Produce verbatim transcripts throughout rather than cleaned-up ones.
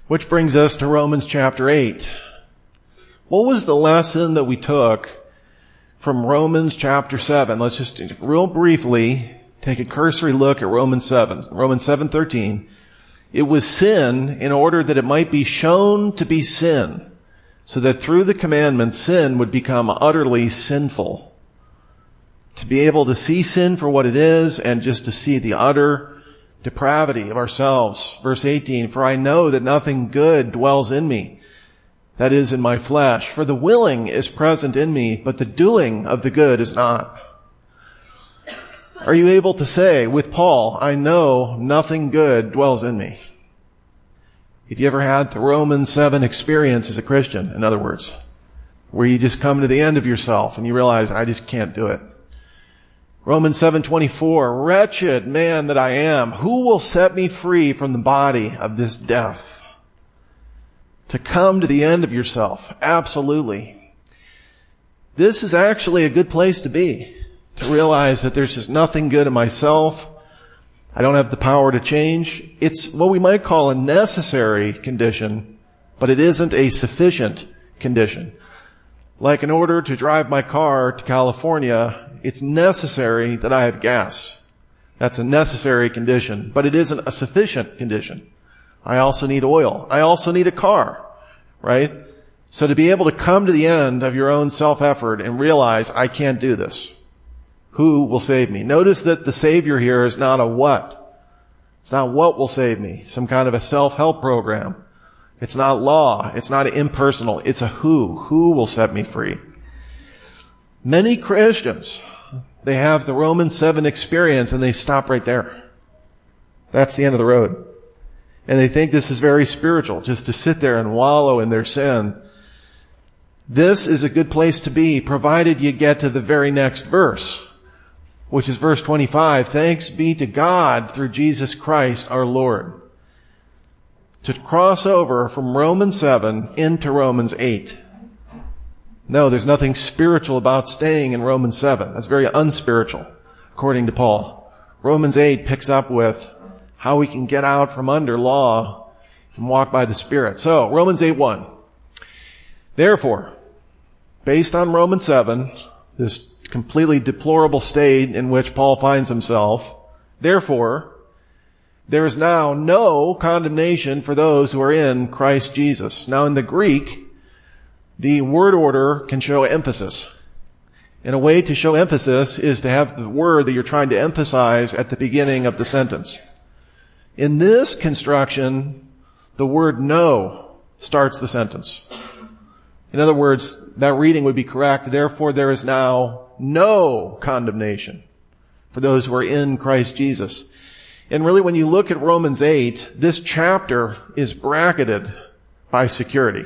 Which brings us to Romans chapter eight. What was the lesson that we took from Romans chapter seven? Let's just real briefly take a cursory look at Romans seven. Romans seven thirteen. It was sin in order that it might be shown to be sin, so that through the commandment sin would become utterly sinful. To be able to see sin for what it is and just to see the utter depravity of ourselves. Verse eighteen, for I know that nothing good dwells in me, that is, in my flesh. For the willing is present in me, but the doing of the good is not. Are you able to say with Paul, I know nothing good dwells in me? If you ever had the Romans seven experience as a Christian, in other words, where you just come to the end of yourself and you realize, I just can't do it. Romans seven twenty-four, wretched man that I am, who will set me free from the body of this death? To come to the end of yourself, absolutely. This is actually a good place to be, to realize that there's just nothing good in myself. I don't have the power to change. It's what we might call a necessary condition, but it isn't a sufficient condition. Like in order to drive my car to California, it's necessary that I have gas. That's a necessary condition, but it isn't a sufficient condition. I also need oil. I also need a car, right? So to be able to come to the end of your own self-effort and realize, I can't do this. Who will save me? Notice that the Savior here is not a what. It's not what will save me, some kind of a self-help program. It's not law. It's not impersonal. It's a who. Who will set me free? Many Christians, they have the Romans seven experience and they stop right there. That's the end of the road. And they think this is very spiritual, just to sit there and wallow in their sin. This is a good place to be, provided you get to the very next verse, which is verse twenty-five. Thanks be to God through Jesus Christ our Lord. To cross over from Romans seven into Romans eight. No, there's nothing spiritual about staying in Romans seven. That's very unspiritual, according to Paul. Romans eight picks up with how we can get out from under law and walk by the Spirit. So, Romans eight one. Therefore, based on Romans seven, this completely deplorable state in which Paul finds himself, therefore, there is now no condemnation for those who are in Christ Jesus. Now, in the Greek, the word order can show emphasis. And a way to show emphasis is to have the word that you're trying to emphasize at the beginning of the sentence. In this construction, the word no starts the sentence. In other words, that reading would be correct. Therefore, there is now no condemnation for those who are in Christ Jesus. And really, when you look at Romans eight, this chapter is bracketed by security.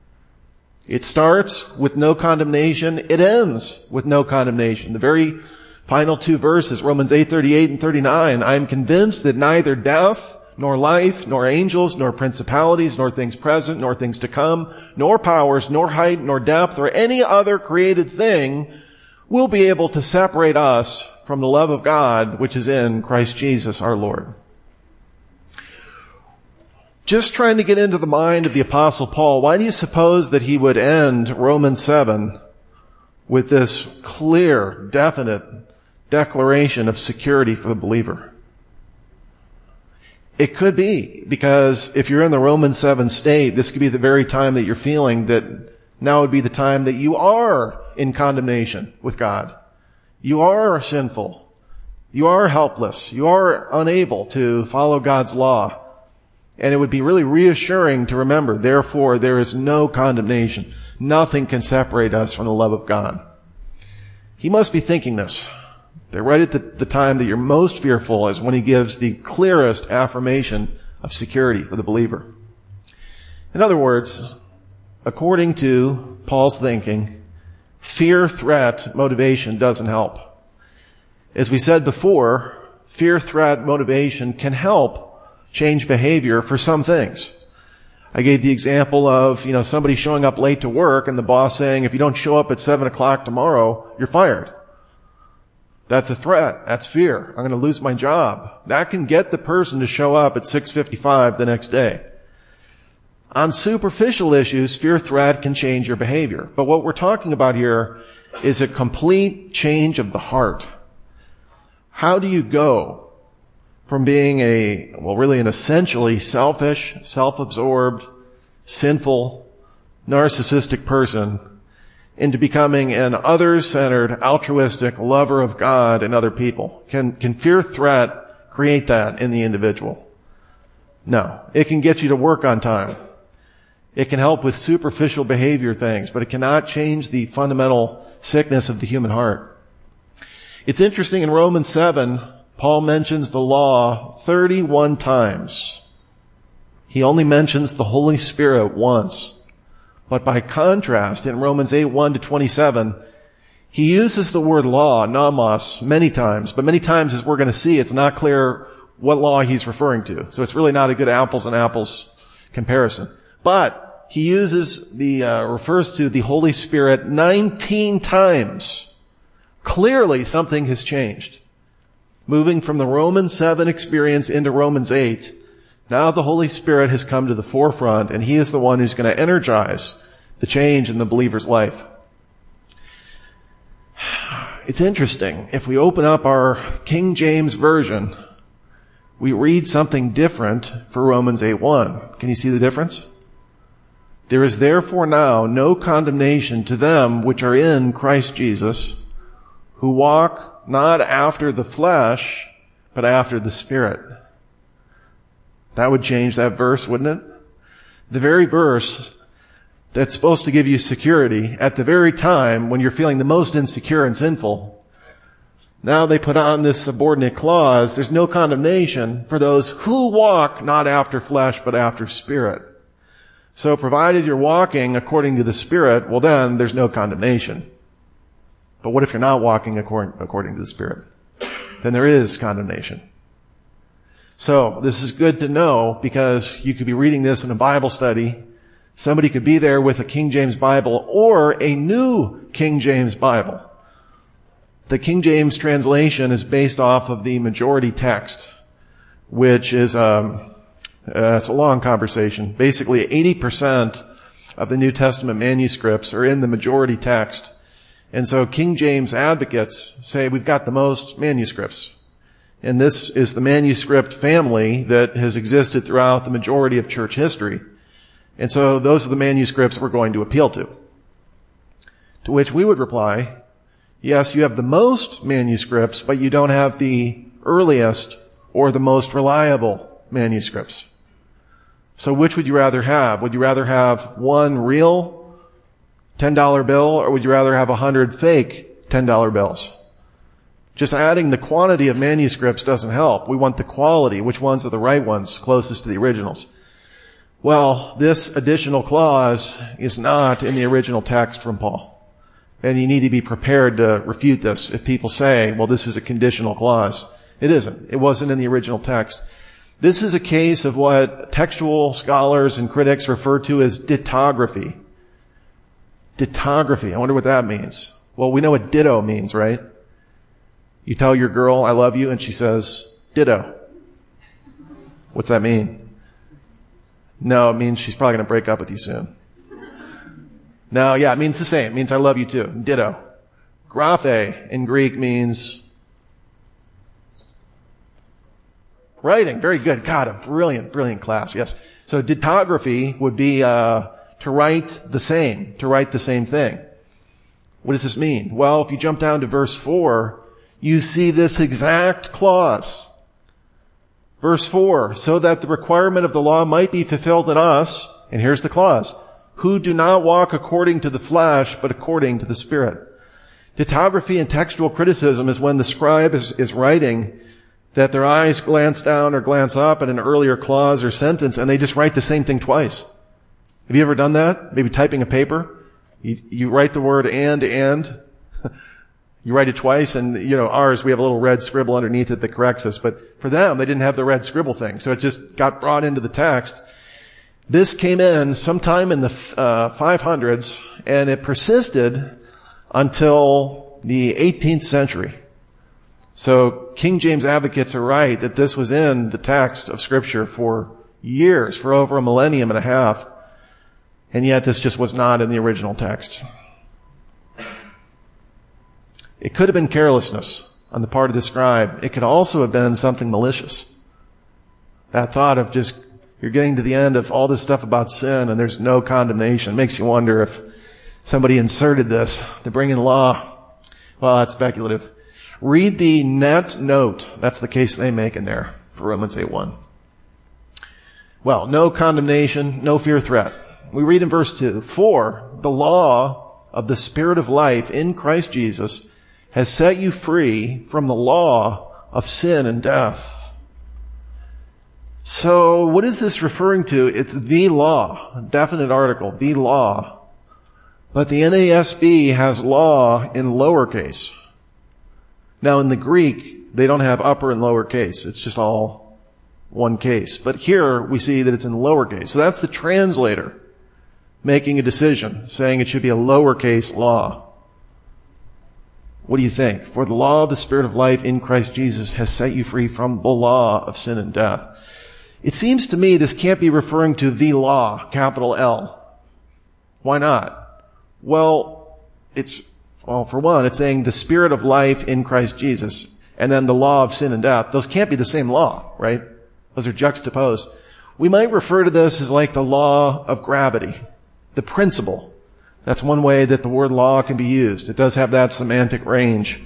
It starts with no condemnation. It ends with no condemnation. The very final two verses, Romans eight thirty-eight and thirty-nine, I am convinced that neither death, nor life, nor angels, nor principalities, nor things present, nor things to come, nor powers, nor height, nor depth, or any other created thing will be able to separate us from the love of God which is in Christ Jesus our Lord. Just trying to get into the mind of the Apostle Paul, why do you suppose that he would end Romans seven with this clear, definite declaration of security for the believer? It could be because if you're in the Romans seven state, this could be the very time that you're feeling that now would be the time that you are in condemnation with God. You are sinful. You are helpless. You are unable to follow God's law. And it would be really reassuring to remember, therefore, there is no condemnation. Nothing can separate us from the love of God. He must be thinking this. They're right at the, the time that you're most fearful is when he gives the clearest affirmation of security for the believer. In other words, according to Paul's thinking, fear, threat, motivation doesn't help. As we said before, fear, threat, motivation can help change behavior for some things. I gave the example of, you know, somebody showing up late to work and the boss saying, if you don't show up at seven o'clock tomorrow, you're fired. That's a threat. That's fear. I'm going to lose my job. That can get the person to show up at six fifty-five the next day. On superficial issues, fear threat can change your behavior. But what we're talking about here is a complete change of the heart. How do you go from being a, well, really an essentially selfish, self-absorbed, sinful, narcissistic person into becoming an others-centered, altruistic lover of God and other people? Can, can fear threat create that in the individual? No. It can get you to work on time. It can help with superficial behavior things, but it cannot change the fundamental sickness of the human heart. It's interesting, in Romans seven, Paul mentions the law thirty-one times. He only mentions the Holy Spirit once. But by contrast, in Romans eight, one to twenty-seven, he uses the word law, nomos, many times. But many times, as we're going to see, it's not clear what law he's referring to. So it's really not a good apples and apples comparison. But he uses the, uh, refers to the Holy Spirit nineteen times. Clearly something has changed. Moving from the Romans seven experience into Romans eight, now the Holy Spirit has come to the forefront, and he is the one who's going to energize the change in the believer's life. It's interesting. If we open up our King James Version, we read something different for Romans eight one. Can you see the difference? There is therefore now no condemnation to them which are in Christ Jesus, who walk not after the flesh, but after the Spirit. That would change that verse, wouldn't it? The very verse that's supposed to give you security at the very time when you're feeling the most insecure and sinful. Now they put on this subordinate clause, there's no condemnation for those who walk not after flesh, but after Spirit. So provided you're walking according to the Spirit, well then there's no condemnation. But what if you're not walking according, according to the Spirit? Then there is condemnation. So this is good to know, because you could be reading this in a Bible study. Somebody could be there with a King James Bible or a new King James Bible. The King James translation is based off of the majority text, which is, um, uh, it's a long conversation. Basically, eighty percent of the New Testament manuscripts are in the majority text. And so King James advocates say we've got the most manuscripts. And this is the manuscript family that has existed throughout the majority of church history. And so those are the manuscripts we're going to appeal to. To which we would reply, yes, you have the most manuscripts, but you don't have the earliest or the most reliable manuscripts. So which would you rather have? Would you rather have one real ten dollar bill, or would you rather have a hundred fake ten dollar bills? Just adding the quantity of manuscripts doesn't help. We want the quality. Which ones are the right ones, closest to the originals? Well, this additional clause is not in the original text from Paul. And you need to be prepared to refute this if people say, well, this is a conditional clause. It isn't. It wasn't in the original text. This is a case of what textual scholars and critics refer to as dittography. Dittography. I wonder what that means. Well, we know what ditto means, right? You tell your girl, I love you, and she says, ditto. What's that mean? No, it means she's probably going to break up with you soon. No, yeah, it means the same. It means I love you too. Ditto. Graphe in Greek means writing. Very good. God, a brilliant, brilliant class. Yes. So dittography would be uh to write the same, to write the same thing. What does this mean? Well, if you jump down to verse four, you see this exact clause. Verse four, so that the requirement of the law might be fulfilled in us, and here's the clause, who do not walk according to the flesh, but according to the Spirit. Dittography and textual criticism is when the scribe is, is writing that their eyes glance down or glance up at an earlier clause or sentence, and they just write the same thing twice. Have you ever done that? Maybe typing a paper? You, you write the word and, and. You write it twice, and, you know, ours, we have a little red scribble underneath it that corrects us. But for them, they didn't have the red scribble thing. So it just got brought into the text. This came in sometime in the uh, five hundreds, and it persisted until the eighteenth century. So King James advocates are right that this was in the text of Scripture for years, for over a millennium and a half. And yet this just was not in the original text. It could have been carelessness on the part of the scribe. It could also have been something malicious. That thought of just, you're getting to the end of all this stuff about sin and there's no condemnation. It makes you wonder if somebody inserted this to bring in law. Well, that's speculative. Read the net note. That's the case they make in there for Romans eight one. Well, no condemnation, no fear threat. We read in verse two, for the law of the Spirit of life in Christ Jesus has set you free from the law of sin and death. So what is this referring to? It's the law, a definite article, the law. But the N A S B has law in lowercase. Now in the Greek, they don't have upper and lower case. It's just all one case. But here we see that it's in lowercase. So that's the translator making a decision, saying it should be a lowercase law. What do you think? For the law of the Spirit of life in Christ Jesus has set you free from the law of sin and death. It seems to me this can't be referring to the law, capital L. Why not? Well, it's, well, for one, it's saying the Spirit of life in Christ Jesus, and then the law of sin and death. Those can't be the same law, right? Those are juxtaposed. We might refer to this as like the law of gravity, the principle. That's one way that the word law can be used. It does have that semantic range.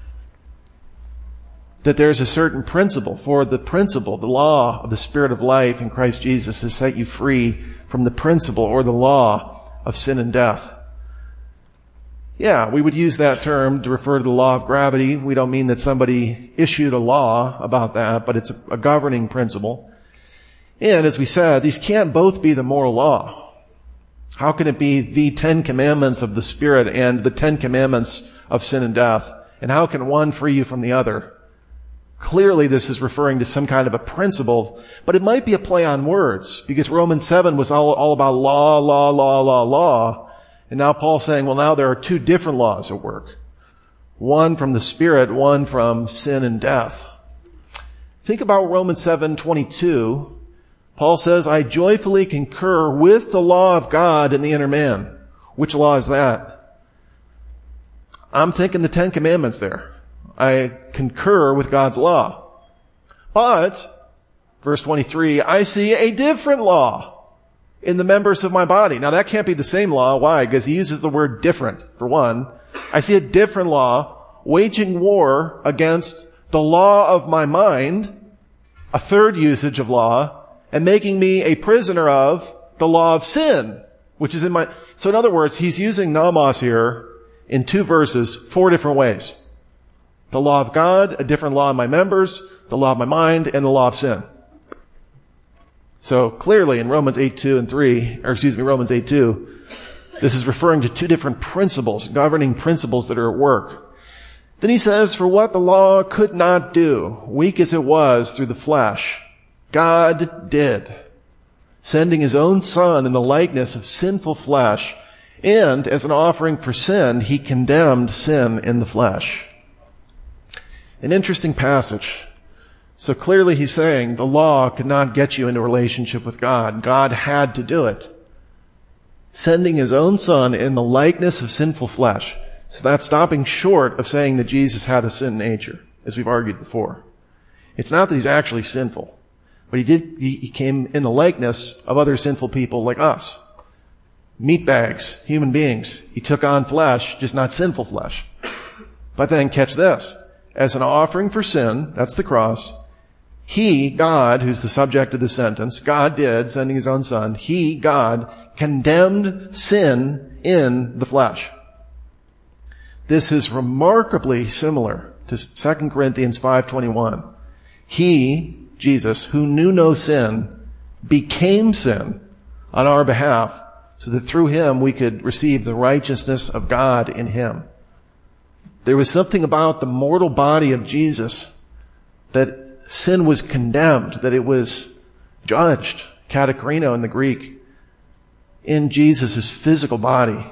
That there's a certain principle. For the principle, the law of the Spirit of life in Christ Jesus has set you free from the principle or the law of sin and death. Yeah, we would use that term to refer to the law of gravity. We don't mean that somebody issued a law about that, but it's a, a governing principle. And as we said, these can't both be the moral law. How can it be the Ten Commandments of the Spirit and the Ten Commandments of sin and death? And how can one free you from the other? Clearly this is referring to some kind of a principle, but it might be a play on words, because Romans seven was all, all about law, law, law, law, law. And now Paul's saying, well, now there are two different laws at work. One from the Spirit, one from sin and death. Think about Romans seven twenty-two. Paul says, I joyfully concur with the law of God in the inner man. Which law is that? I'm thinking the Ten Commandments there. I concur with God's law. But, verse twenty-three, I see a different law in the members of my body. Now that can't be the same law. Why? Because he uses the word different, for one. I see a different law waging war against the law of my mind, a third usage of law, and making me a prisoner of the law of sin, which is in my... So in other words, he's using nomos here in two verses, four different ways. The law of God, a different law in my members, the law of my mind, and the law of sin. So clearly in Romans eight two and three, or excuse me, Romans eight two, this is referring to two different principles, governing principles that are at work. Then he says, for what the law could not do, weak as it was through the flesh, God did, sending his own Son in the likeness of sinful flesh, and as an offering for sin, he condemned sin in the flesh. An interesting passage. So clearly he's saying the law could not get you into a relationship with God. God had to do it, sending his own Son in the likeness of sinful flesh. So that's stopping short of saying that Jesus had a sin nature, as we've argued before. It's not that he's actually sinful, but he did, he, he came in the likeness of other sinful people like us. Meatbags, human beings. He took on flesh, just not sinful flesh. But then catch this. As an offering for sin, that's the cross, he, God, who's the subject of the sentence, God did, sending his own Son, he, God, condemned sin in the flesh. This is remarkably similar to Second Corinthians five twenty-one. He, Jesus, who knew no sin, became sin on our behalf, so that through him we could receive the righteousness of God in him. There was something about the mortal body of Jesus that sin was condemned, that it was judged, katakrino in the Greek, in Jesus' physical body.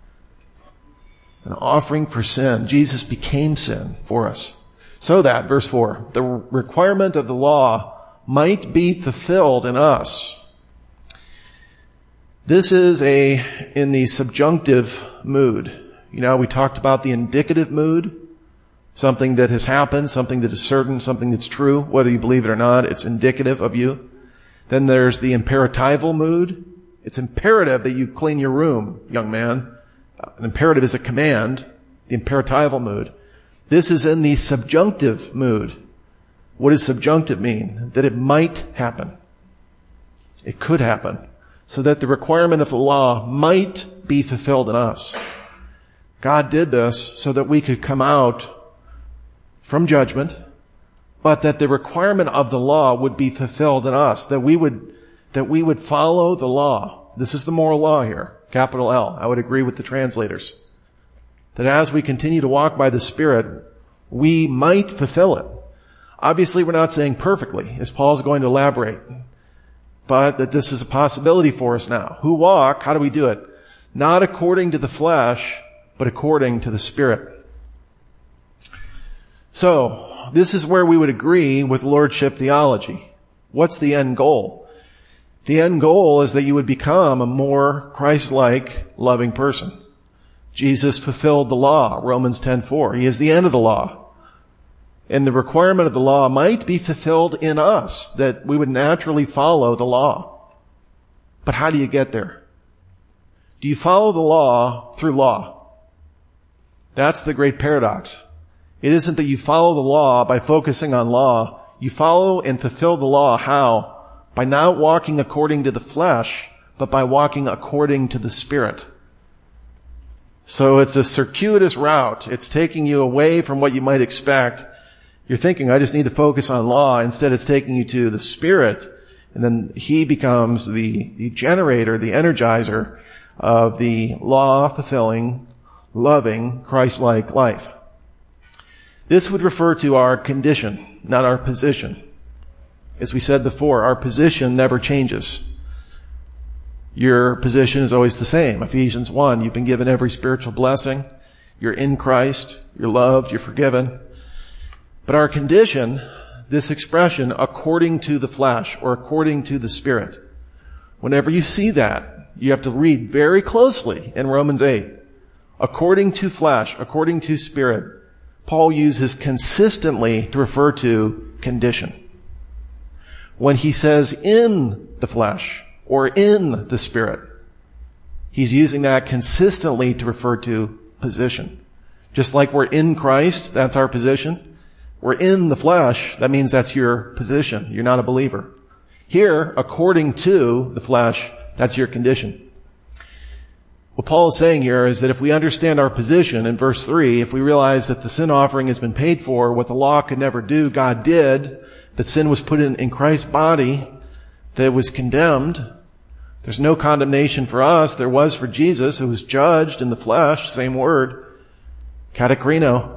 An offering for sin. Jesus became sin for us. So that, verse four, the requirement of the law might be fulfilled in us. This is a, in the subjunctive mood. You know, we talked about the indicative mood, something that has happened, something that is certain, something that's true, whether you believe it or not, it's indicative of you. Then there's the imperatival mood. It's imperative that you clean your room, young man. An imperative is a command, the imperatival mood. This is in the subjunctive mood. What does subjunctive mean? That it might happen. It could happen. So that the requirement of the law might be fulfilled in us. God did this so that we could come out from judgment, but that the requirement of the law would be fulfilled in us, that we would, that we would follow the law. This is the moral law here, capital L. I would agree with the translators. That as we continue to walk by the Spirit, we might fulfill it. Obviously, we're not saying perfectly, as Paul's going to elaborate, but that this is a possibility for us now. Who walk, how do we do it? Not according to the flesh, but according to the Spirit. So, this is where we would agree with lordship theology. What's the end goal? The end goal is that you would become a more Christ-like, loving person. Jesus fulfilled the law, Romans ten four. He is the end of the law. And the requirement of the law might be fulfilled in us, that we would naturally follow the law. But how do you get there? Do you follow the law through law? That's the great paradox. It isn't that you follow the law by focusing on law. You follow and fulfill the law. How? By not walking according to the flesh, but by walking according to the Spirit. So it's a circuitous route. It's taking you away from what you might expect. You're thinking, I just need to focus on law. Instead, it's taking you to the Spirit. And then He becomes the, the generator, the energizer of the law-fulfilling, loving, Christ-like life. This would refer to our condition, not our position. As we said before, our position never changes. Your position is always the same. Ephesians one, you've been given every spiritual blessing. You're in Christ. You're loved. You're forgiven. But our condition, this expression, according to the flesh or according to the Spirit, whenever you see that, you have to read very closely in Romans eight. According to flesh, according to Spirit, Paul uses consistently to refer to condition. When he says in the flesh or in the Spirit, he's using that consistently to refer to position. Just like we're in Christ, that's our position. We're in the flesh, that means that's your position. You're not a believer. Here, according to the flesh, that's your condition. What Paul is saying here is that if we understand our position in verse three, if we realize that the sin offering has been paid for, what the law could never do, God did, that sin was put in, in Christ's body, that it was condemned. There's no condemnation for us. There was for Jesus, who was judged in the flesh, same word, katakrino.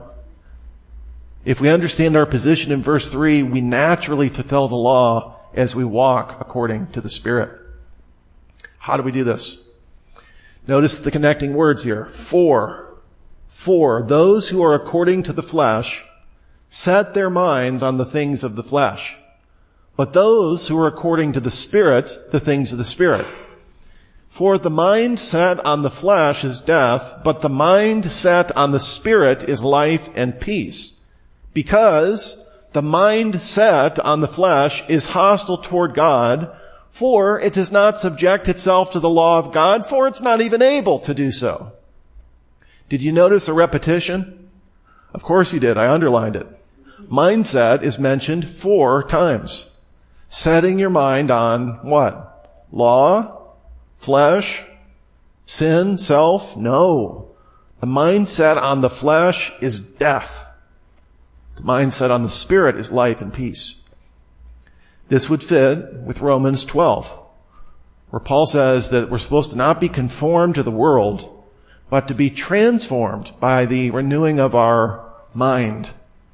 If we understand our position in verse three, we naturally fulfill the law as we walk according to the Spirit. How do we do this? Notice the connecting words here. For, for those who are according to the flesh set their minds on the things of the flesh, but those who are according to the Spirit, the things of the Spirit. For the mind set on the flesh is death, but the mind set on the Spirit is life and peace. Because the mind set on the flesh is hostile toward God, for it does not subject itself to the law of God, for it's not even able to do so. Did you notice a repetition? Of course you did. I underlined it. Mindset is mentioned four times. Setting your mind on what? Law? Flesh? Sin? Self? No. The mindset on the flesh is death. The mindset on the Spirit is life and peace. This would fit with Romans twelve, where Paul says that we're supposed to not be conformed to the world, but to be transformed by the renewing of our mind.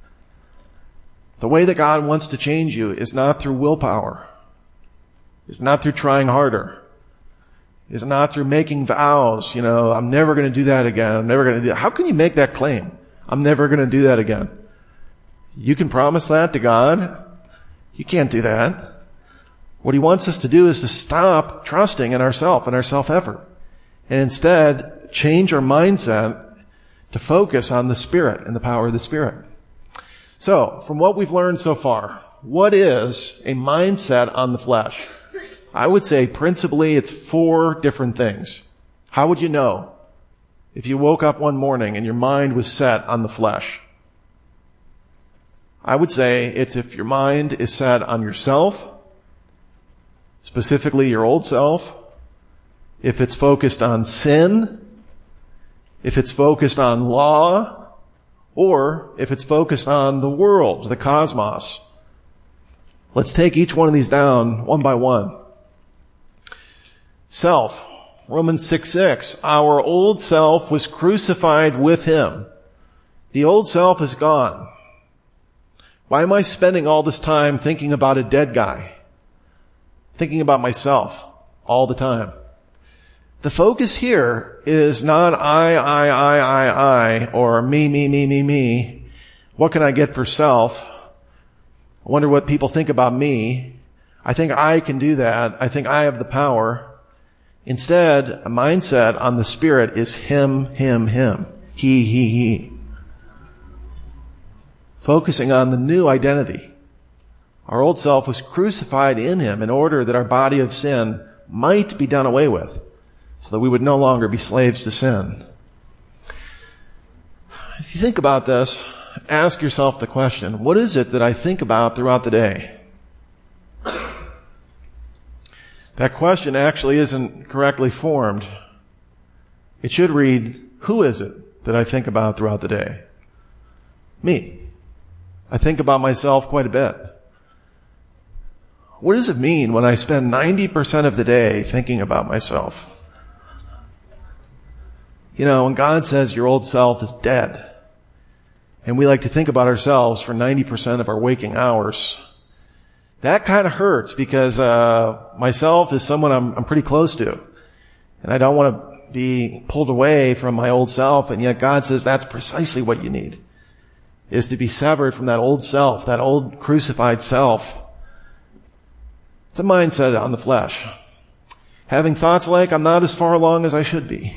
The way that God wants to change you is not through willpower, is not through trying harder, is not through making vows. You know, I'm never going to do that again. I'm never going to do that. How can you make that claim? I'm never going to do that again. You can promise that to God? You can't do that. What he wants us to do is to stop trusting in ourselves and our self-effort, and instead change our mindset to focus on the Spirit and the power of the Spirit. So, from what we've learned so far, what is a mindset on the flesh? I would say principally it's four different things. How would you know if you woke up one morning and your mind was set on the flesh? I would say it's if your mind is set on yourself, specifically your old self, if it's focused on sin, if it's focused on law, or if it's focused on the world, the cosmos. Let's take each one of these down one by one. Self. Romans six six. Our old self was crucified with him. The old self is gone. Why am I spending all this time thinking about a dead guy? Thinking about myself all the time. The focus here is not I, I, I, I, I, or me, me, me, me, me. What can I get for self? I wonder what people think about me. I think I can do that. I think I have the power. Instead, a mindset on the Spirit is him, him, him. He, he, he. Focusing on the new identity. Our old self was crucified in him in order that our body of sin might be done away with, so that we would no longer be slaves to sin. As you think about this, ask yourself the question, what is it that I think about throughout the day? That question actually isn't correctly formed. It should read, who is it that I think about throughout the day? Me. I think about myself quite a bit. What does it mean when I spend ninety percent of the day thinking about myself? You know, when God says your old self is dead, and we like to think about ourselves for ninety percent of our waking hours, that kind of hurts because uh myself is someone I'm, I'm pretty close to. And I don't want to be pulled away from my old self, and yet God says that's precisely what you need, is to be severed from that old self, that old crucified self. It's a mindset on the flesh. Having thoughts like, I'm not as far along as I should be.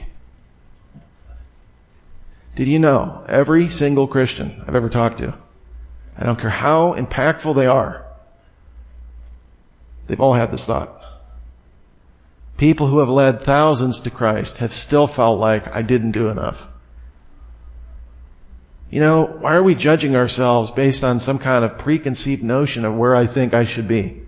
Did you know every single Christian I've ever talked to, I don't care how impactful they are, they've all had this thought. People who have led thousands to Christ have still felt like I didn't do enough. You know, why are we judging ourselves based on some kind of preconceived notion of where I think I should be?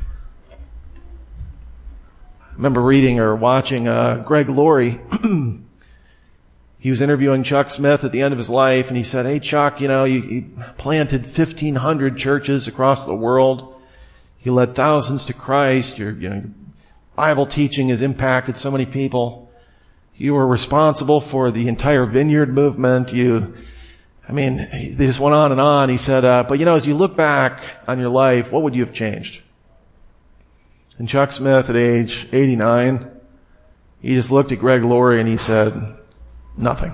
I remember reading or watching uh, Greg Laurie. He was interviewing Chuck Smith at the end of his life, and he said, hey, Chuck, you know, you, you planted fifteen hundred churches across the world. You led thousands to Christ. Your, you know, your Bible teaching has impacted so many people. You were responsible for the entire Vineyard movement. You, I mean, they just went on and on. He said, uh, but you know, as you look back on your life, what would you have changed? And Chuck Smith, at age eighty-nine, he just looked at Greg Laurie and he said, nothing.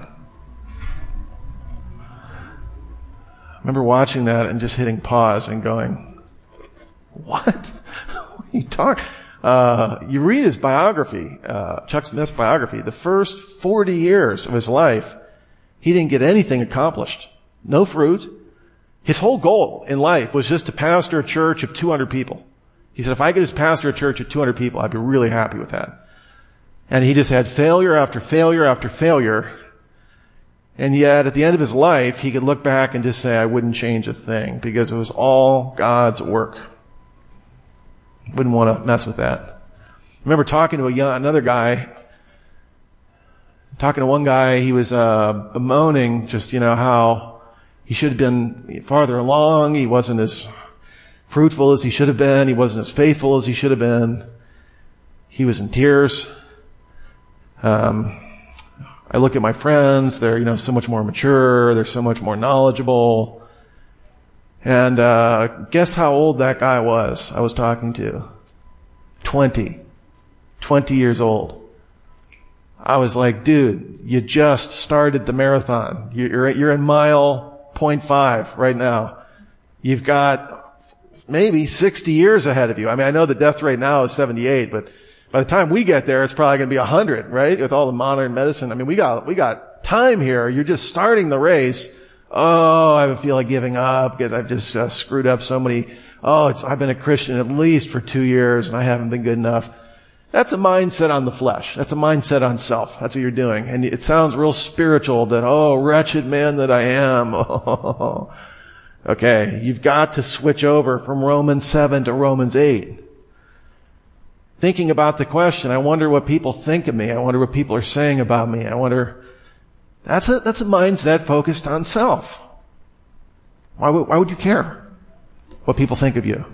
I remember watching that and just hitting pause and going, what? What are you talking? Uh, you read his biography, uh, Chuck Smith's biography, the first forty years of his life, he didn't get anything accomplished. No fruit. His whole goal in life was just to pastor a church of two hundred people. He said, if I could just pastor a church of two hundred people, I'd be really happy with that. And he just had failure after failure after failure. And yet, at the end of his life, he could look back and just say, I wouldn't change a thing, because it was all God's work. Wouldn't want to mess with that. I remember talking to a young, another guy, talking to one guy, he was uh, bemoaning just, you know, how he should have been farther along. He wasn't as fruitful as he should have been. He wasn't as faithful as he should have been. He was in tears. Um, I look at my friends, they're, you know, so much more mature, they're so much more knowledgeable. And, uh, guess how old that guy was I was talking to? Twenty. Twenty years old. I was like, dude, you just started the marathon. You're, you're in mile point five right now. You've got maybe sixty years ahead of you. I mean, I know the death rate now is seventy-eight, but by the time we get there, it's probably going to be one hundred, right? With all the modern medicine. I mean, we got, we got time here. You're just starting the race. Oh, I feel like giving up because I've just uh, screwed up so many. Oh, it's, I've been a Christian at least for two years and I haven't been good enough. That's a mindset on the flesh. That's a mindset on self. That's what you're doing. And it sounds real spiritual that, oh, wretched man that I am. Oh. Okay, you've got to switch over from Romans seven to Romans eight. Thinking about the question, I wonder what people think of me. I wonder what people are saying about me. I wonder, that's a, that's a mindset focused on self. Why would, why would you care what people think of you?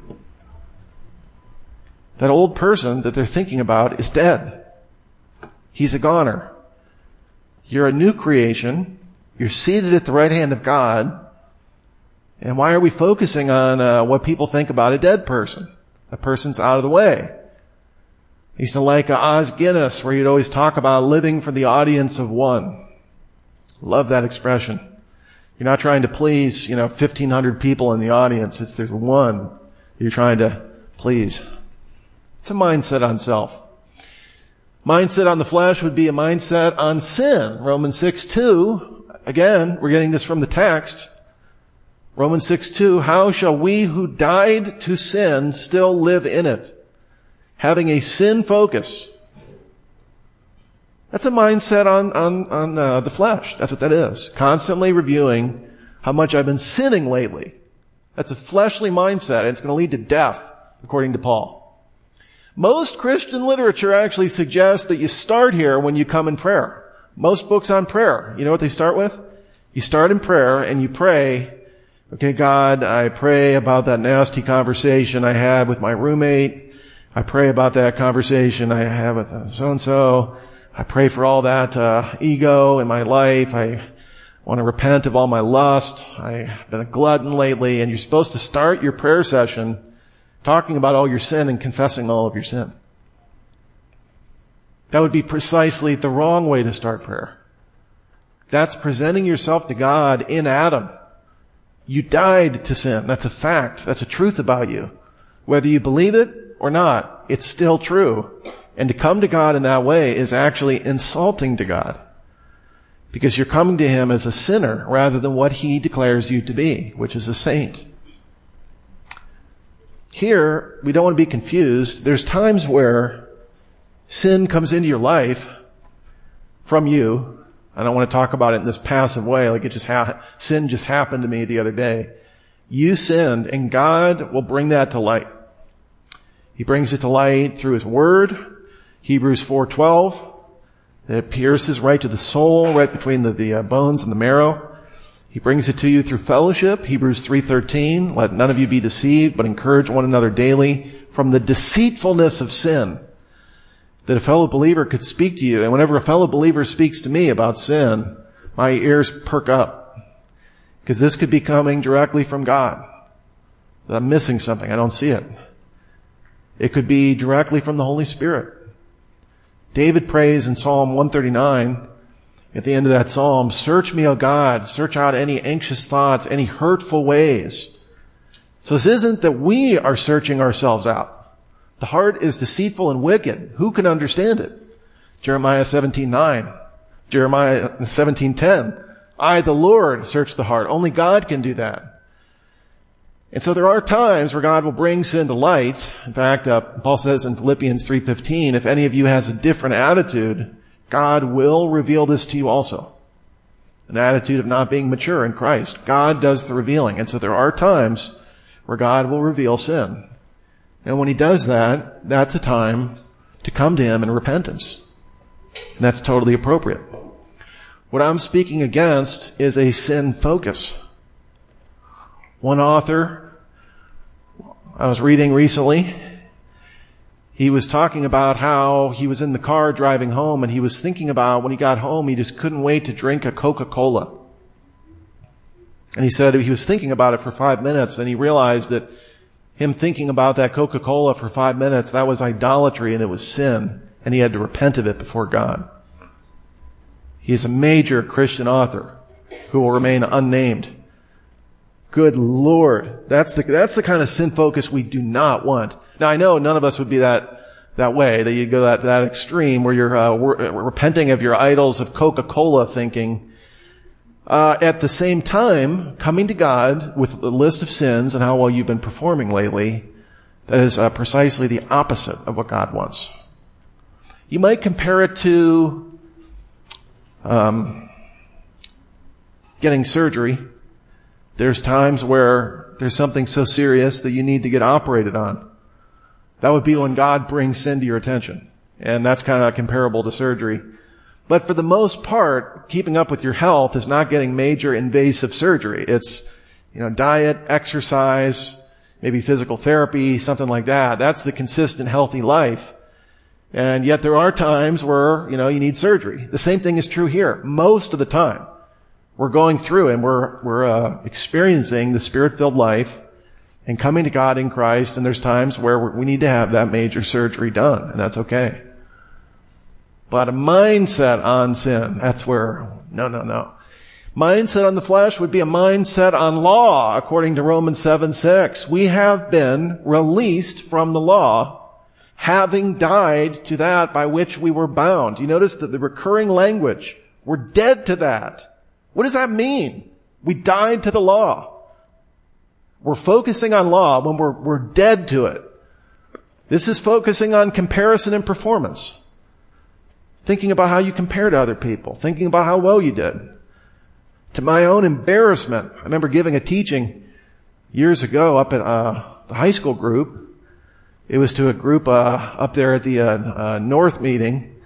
That old person that they're thinking about is dead. He's a goner. You're a new creation. You're seated at the right hand of God. And why are we focusing on uh, what people think about a dead person? A person's out of the way. I used to like uh, Os Guinness, where you'd always talk about living for the audience of one. Love that expression. You're not trying to please, you know, fifteen hundred people in the audience. It's there's one you're trying to please. It's a mindset on self. Mindset on the flesh would be a mindset on sin. Romans six two, again, we're getting this from the text. Romans six two, how shall we who died to sin still live in it? Having a sin focus. That's a mindset on, on, on uh, the flesh. That's what that is. Constantly reviewing how much I've been sinning lately. That's a fleshly mindset, and it's going to lead to death, according to Paul. Most Christian literature actually suggests that you start here when you come in prayer. Most books on prayer, you know what they start with? You start in prayer and you pray, okay, God, I pray about that nasty conversation I had with my roommate. I pray about that conversation I had with so-and-so. I pray for all that uh, ego in my life. I want to repent of all my lust. I've been a glutton lately. And you're supposed to start your prayer session talking about all your sin and confessing all of your sin. That would be precisely the wrong way to start prayer. That's presenting yourself to God in Adam. You died to sin. That's a fact. That's a truth about you. Whether you believe it or not, it's still true. And to come to God in that way is actually insulting to God. Because you're coming to Him as a sinner rather than what He declares you to be, which is a saint. Here, we don't want to be confused. There's times where sin comes into your life from you. I don't want to talk about it in this passive way, like it just ha- sin just happened to me the other day. You sinned, and God will bring that to light. He brings it to light through His Word, Hebrews four twelve. It pierces right to the soul, right between the, the uh, bones and the marrow. He brings it to you through fellowship, Hebrews three thirteen. Let none of you be deceived, but encourage one another daily from the deceitfulness of sin. That a fellow believer could speak to you, and whenever a fellow believer speaks to me about sin, my ears perk up. Because this could be coming directly from God. That I'm missing something, I don't see it. It could be directly from the Holy Spirit. David prays in Psalm one thirty-nine, at the end of that psalm, search me, O God, search out any anxious thoughts, any hurtful ways. So this isn't that we are searching ourselves out. The heart is deceitful and wicked. Who can understand it? Jeremiah seventeen nine, Jeremiah seventeen ten. I, the Lord, search the heart. Only God can do that. And so there are times where God will bring sin to light. In fact, uh, Paul says in Philippians three fifteen, if any of you has a different attitude, God will reveal this to you also. An attitude of not being mature in Christ. God does the revealing. And so there are times where God will reveal sin. And when He does that, that's a time to come to Him in repentance. And that's totally appropriate. What I'm speaking against is a sin focus. One author I was reading recently, he was talking about how he was in the car driving home, and he was thinking about when he got home, he just couldn't wait to drink a Coca-Cola. And he said he was thinking about it for five minutes, and he realized that him thinking about that Coca-Cola for five minutes, that was idolatry and it was sin, and he had to repent of it before God. He is a major Christian author who will remain unnamed. Good Lord. That's the, that's the kind of sin focus we do not want. Now I know none of us would be that, that way, that you go that, that extreme where you're, uh, repenting of your idols of Coca-Cola thinking. Uh, at the same time, coming to God with a list of sins and how well you've been performing lately, that is uh, precisely the opposite of what God wants. You might compare it to um, getting surgery. There's times where there's something so serious that you need to get operated on. That would be when God brings sin to your attention. And that's kind of comparable to surgery. But for the most part, keeping up with your health is not getting major invasive surgery. It's, you know, diet, exercise, maybe physical therapy, something like that. That's the consistent, healthy life. And yet there are times where, you know, you need surgery. The same thing is true here. Most of the time, we're going through and we're, we're, uh, experiencing the Spirit-filled life and coming to God in Christ. And there's times where we need to have that major surgery done, and that's okay. But a mindset on sin, that's where, no, no, no. Mindset on the flesh would be a mindset on law, according to Romans seven six. We have been released from the law, having died to that by which we were bound. You notice that the recurring language, we're dead to that. What does that mean? We died to the law. We're focusing on law when we're, we're dead to it. This is focusing on comparison and performance. Thinking about how you compare to other people. Thinking about how well you did. To my own embarrassment, I remember giving a teaching years ago up at uh, the high school group. It was to a group uh, up there at the uh, uh, North meeting.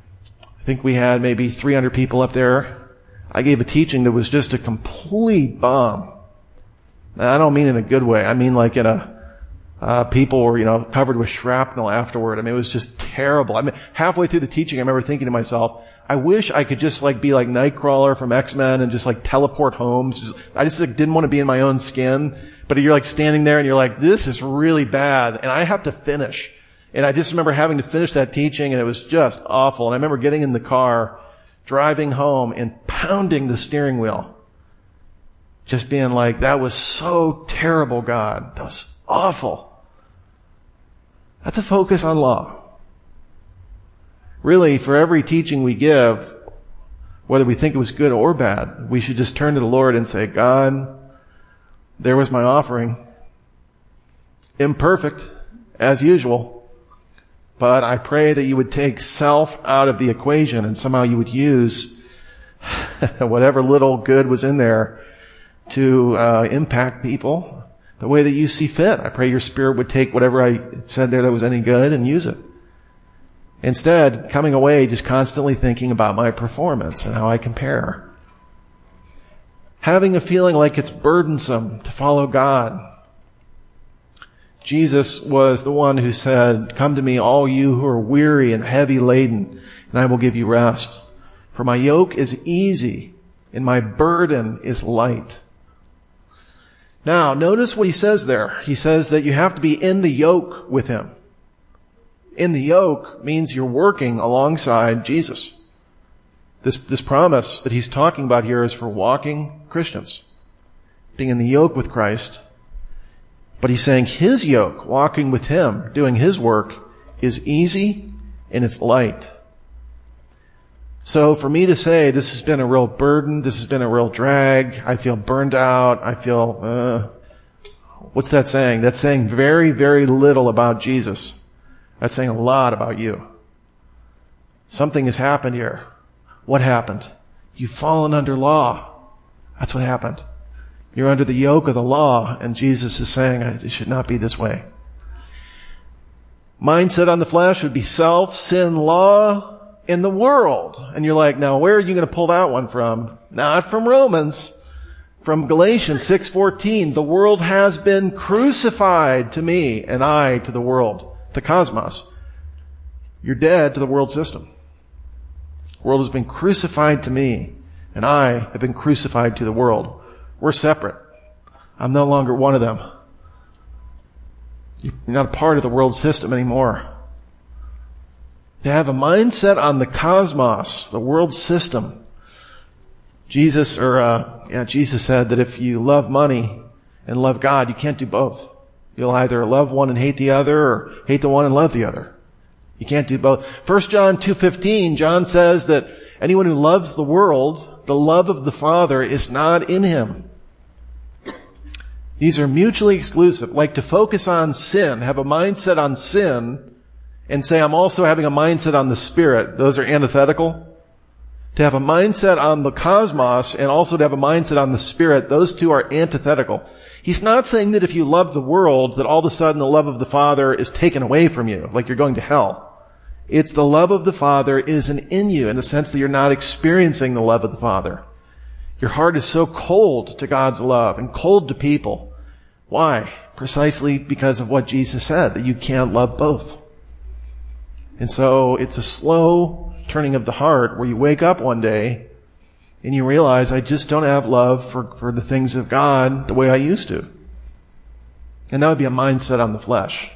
I think we had maybe three hundred people up there. I gave a teaching that was just a complete bomb. And I don't mean in a good way. I mean like in a Uh, people were, you know, covered with shrapnel afterward. I mean, it was just terrible. I mean, halfway through the teaching, I remember thinking to myself, I wish I could just like be like Nightcrawler from X-Men and just like teleport home. Just, I just like didn't want to be in my own skin. But you're like standing there and you're like, this is really bad. And I have to finish. And I just remember having to finish that teaching and it was just awful. And I remember getting in the car, driving home and pounding the steering wheel. Just being like, that was so terrible, God. That was awful. That's a focus on law. Really, for every teaching we give, whether we think it was good or bad, we should just turn to the Lord and say, God, there was my offering. Imperfect, as usual. But I pray that you would take self out of the equation and somehow you would use whatever little good was in there to uh, impact people the way that you see fit. I pray your Spirit would take whatever I said there that was any good and use it. Instead, coming away just constantly thinking about my performance and how I compare. Having a feeling like it's burdensome to follow God. Jesus was the one who said, come to me, all you who are weary and heavy laden, and I will give you rest. For my yoke is easy and my burden is light. Now, notice what he says there. He says that you have to be in the yoke with him. In the yoke means you're working alongside Jesus. This, this promise that he's talking about here is for walking Christians. Being in the yoke with Christ. But he's saying his yoke, walking with him, doing his work, is easy and it's light. So for me to say this has been a real burden, this has been a real drag, I feel burned out, I feel, uh, what's that saying? That's saying very, very little about Jesus. That's saying a lot about you. Something has happened here. What happened? You've fallen under law. That's what happened. You're under the yoke of the law, and Jesus is saying it should not be this way. Mindset on the flesh would be self, sin, law, in the world. And you're like, now where are you going to pull that one from? Not from Romans. From Galatians six fourteen. The world has been crucified to me and I to the world. The cosmos. You're dead to the world system. The world has been crucified to me and I have been crucified to the world. We're separate. I'm no longer one of them. You're not a part of the world system anymore. To have a mindset on the cosmos, the world system. Jesus, or uh, yeah, Jesus said that if you love money, and love God. You can't do both. You'll either love one and hate the other, or hate the one and love the other. You can't do both. First John two fifteen, John says that anyone who loves the world, the love of the Father is not in him. These are mutually exclusive. Like to focus on sin, have a mindset on sin, and say I'm also having a mindset on the Spirit. Those are antithetical. To have a mindset on the cosmos and also to have a mindset on the Spirit, those two are antithetical. He's not saying that if you love the world, that all of a sudden the love of the Father is taken away from you, like you're going to hell. It's the love of the Father isn't in you in the sense that you're not experiencing the love of the Father. Your heart is so cold to God's love and cold to people. Why? Precisely because of what Jesus said, that you can't love both. And so it's a slow turning of the heart where you wake up one day and you realize I just don't have love for, for the things of God the way I used to. And that would be a mindset on the flesh.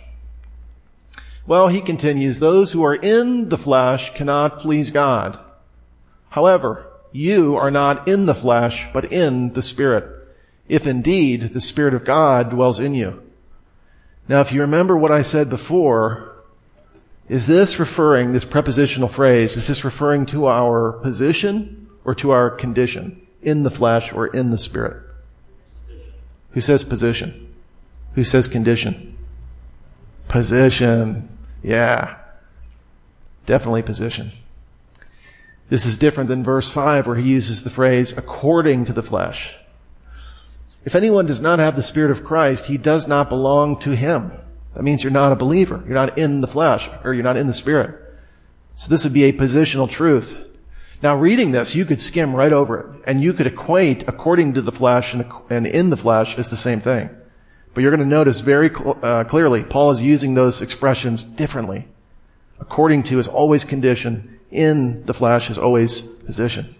Well, he continues, those who are in the flesh cannot please God. However, you are not in the flesh, but in the Spirit, if indeed the Spirit of God dwells in you. Now, if you remember what I said before, is this referring, this prepositional phrase, is this referring to our position or to our condition? In the flesh or in the Spirit? Who says position? Who says condition? Position. Yeah. Definitely position. This is different than verse five where he uses the phrase, according to the flesh. If anyone does not have the Spirit of Christ, he does not belong to him. That means you're not a believer. You're not in the flesh, or you're not in the Spirit. So this would be a positional truth. Now, reading this, you could skim right over it, and you could equate according to the flesh and, and in the flesh as the same thing. But you're going to notice very cl- uh, clearly, Paul is using those expressions differently. According to is always condition. In the flesh is always position.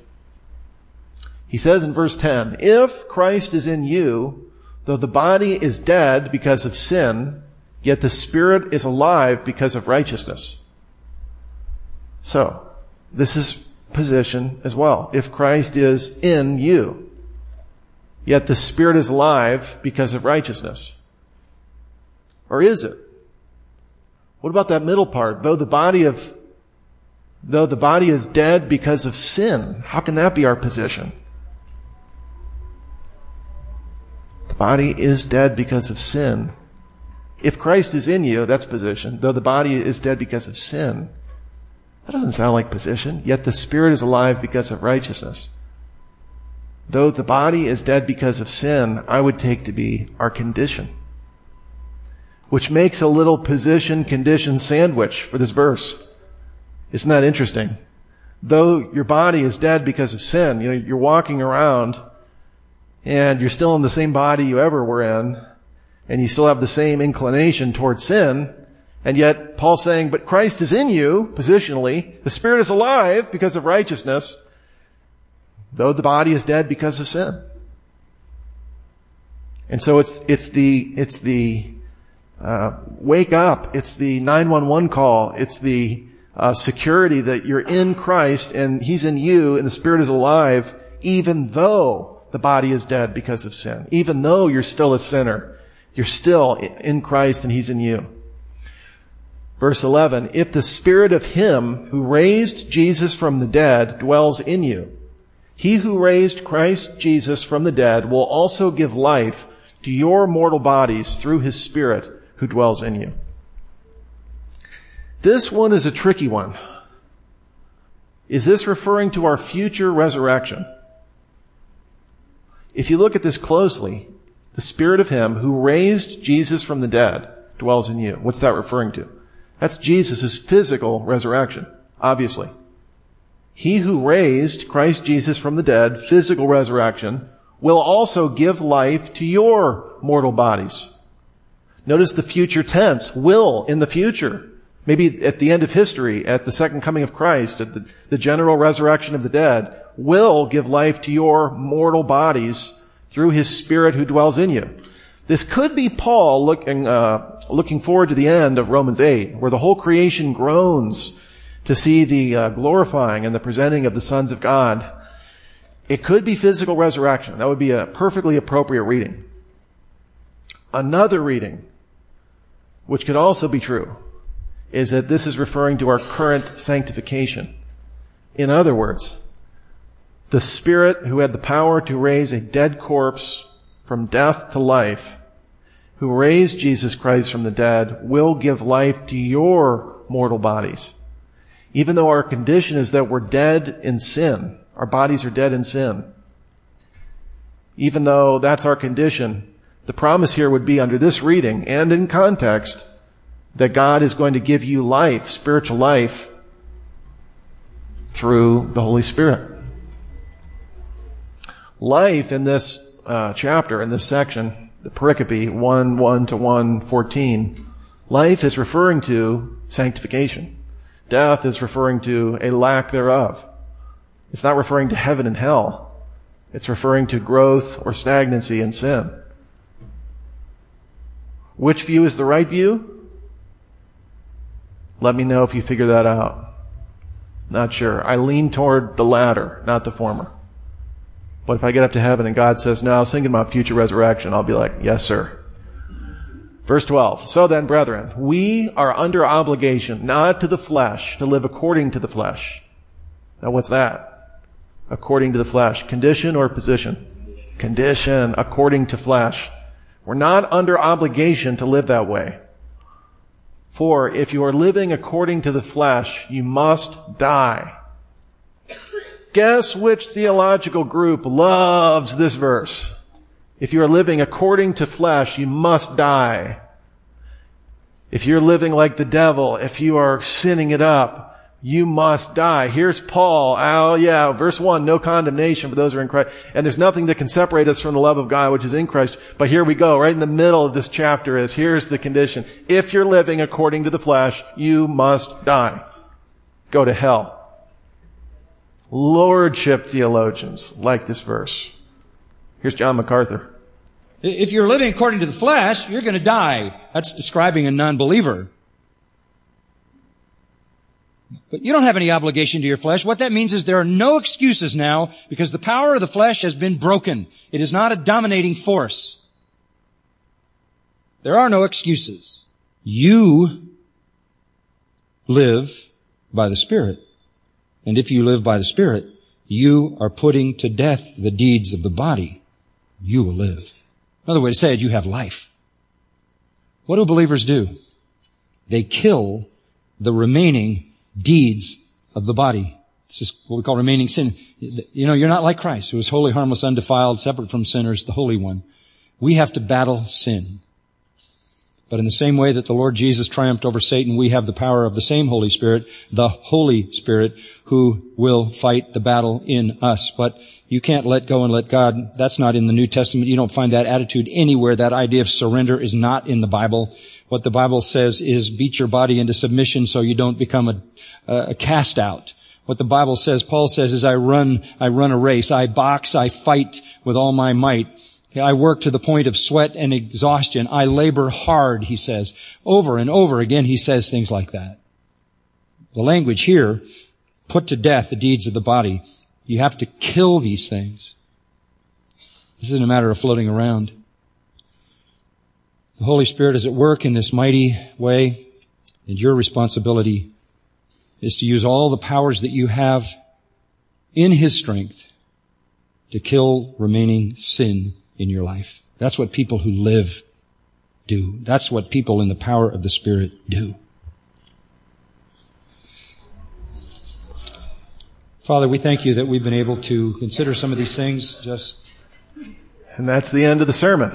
He says in verse ten, if Christ is in you, though the body is dead because of sin, yet the Spirit is alive because of righteousness. So, this is position as well. If Christ is in you, yet the Spirit is alive because of righteousness. Or is it? What about that middle part? Though the body of, though the body is dead because of sin, how can that be our position? The body is dead because of sin. If Christ is in you, that's position. Though the body is dead because of sin. That doesn't sound like position. Yet the Spirit is alive because of righteousness. Though the body is dead because of sin, I would take to be our condition. Which makes a little position-condition sandwich for this verse. Isn't that interesting? Though your body is dead because of sin, you know, you're walking around and you're still in the same body you ever were in, and you still have the same inclination towards sin, and yet Paul's saying, but Christ is in you, positionally. The Spirit is alive because of righteousness, though the body is dead because of sin. And so it's, it's the, it's the, uh, wake up. It's the nine one one call. It's the, uh, security that you're in Christ and He's in you and the Spirit is alive, even though the body is dead because of sin. Even though you're still a sinner. You're still in Christ and He's in you. Verse eleven, if the Spirit of Him who raised Jesus from the dead dwells in you, He who raised Christ Jesus from the dead will also give life to your mortal bodies through His Spirit who dwells in you. This one is a tricky one. Is this referring to our future resurrection? If you look at this closely, the Spirit of Him who raised Jesus from the dead dwells in you. What's that referring to? That's Jesus' physical resurrection, obviously. He who raised Christ Jesus from the dead, physical resurrection, will also give life to your mortal bodies. Notice the future tense, will in the future. Maybe at the end of history, at the second coming of Christ, at the, the general resurrection of the dead, will give life to your mortal bodies through His Spirit who dwells in you. This could be Paul looking, uh, looking forward to the end of Romans eight, where the whole creation groans to see the uh, glorifying and the presenting of the sons of God. It could be physical resurrection. That would be a perfectly appropriate reading. Another reading, which could also be true, is that this is referring to our current sanctification. In other words, the Spirit who had the power to raise a dead corpse from death to life, who raised Jesus Christ from the dead, will give life to your mortal bodies. Even though our condition is that we're dead in sin, our bodies are dead in sin. Even though that's our condition, the promise here would be under this reading and in context that God is going to give you life, spiritual life, through the Holy Spirit. Life in this uh, chapter, in this section, the pericope one one to one fourteen, life is referring to sanctification. Death is referring to a lack thereof. It's not referring to heaven and hell. It's referring to growth or stagnancy in sin. Which view is the right view? Let me know if you figure that out. Not sure. I lean toward the latter, not the former. But if I get up to heaven and God says, no, I was thinking about future resurrection, I'll be like, yes, sir. Verse twelve. So then, brethren, we are under obligation, not to the flesh, to live according to the flesh. Now what's that? According to the flesh. Condition or position? Condition, according to flesh. We're not under obligation to live that way. For if you are living according to the flesh, you must die. Guess which theological group loves this verse? If you are living according to flesh, you must die. If you're living like the devil, if you are sinning it up, you must die. Here's Paul. Oh yeah, verse one, no condemnation for those who are in Christ. And there's nothing that can separate us from the love of God which is in Christ. But here we go, right in the middle of this chapter is, here's the condition. If you're living according to the flesh, you must die. Go to hell. Lordship theologians like this verse. Here's John MacArthur. If you're living according to the flesh, you're going to die. That's describing a non-believer. But you don't have any obligation to your flesh. What that means is there are no excuses now because the power of the flesh has been broken. It is not a dominating force. There are no excuses. You live by the Spirit. And if you live by the Spirit, you are putting to death the deeds of the body. You will live. Another way to say it, you have life. What do believers do? They kill the remaining deeds of the body. This is what we call remaining sin. You know, you're not like Christ, who is holy, harmless, undefiled, separate from sinners, the Holy One. We have to battle sin. But in the same way that the Lord Jesus triumphed over Satan, we have the power of the same Holy Spirit, the Holy Spirit, who will fight the battle in us. But you can't let go and let God. That's not in the New Testament. You don't find that attitude anywhere. That idea of surrender is not in the Bible. What the Bible says is beat your body into submission so you don't become a, a cast out. What the Bible says, Paul says, is I run, I run a race. I box, I fight with all my might. I work to the point of sweat and exhaustion. I labor hard, he says. Over and over again, he says things like that. The language here, put to death the deeds of the body. You have to kill these things. This isn't a matter of floating around. The Holy Spirit is at work in this mighty way, and your responsibility is to use all the powers that you have in His strength to kill remaining sin in your life. That's what people who live do. That's what people in the power of the Spirit do. Father, we thank you that we've been able to consider some of these things just... And that's the end of the sermon.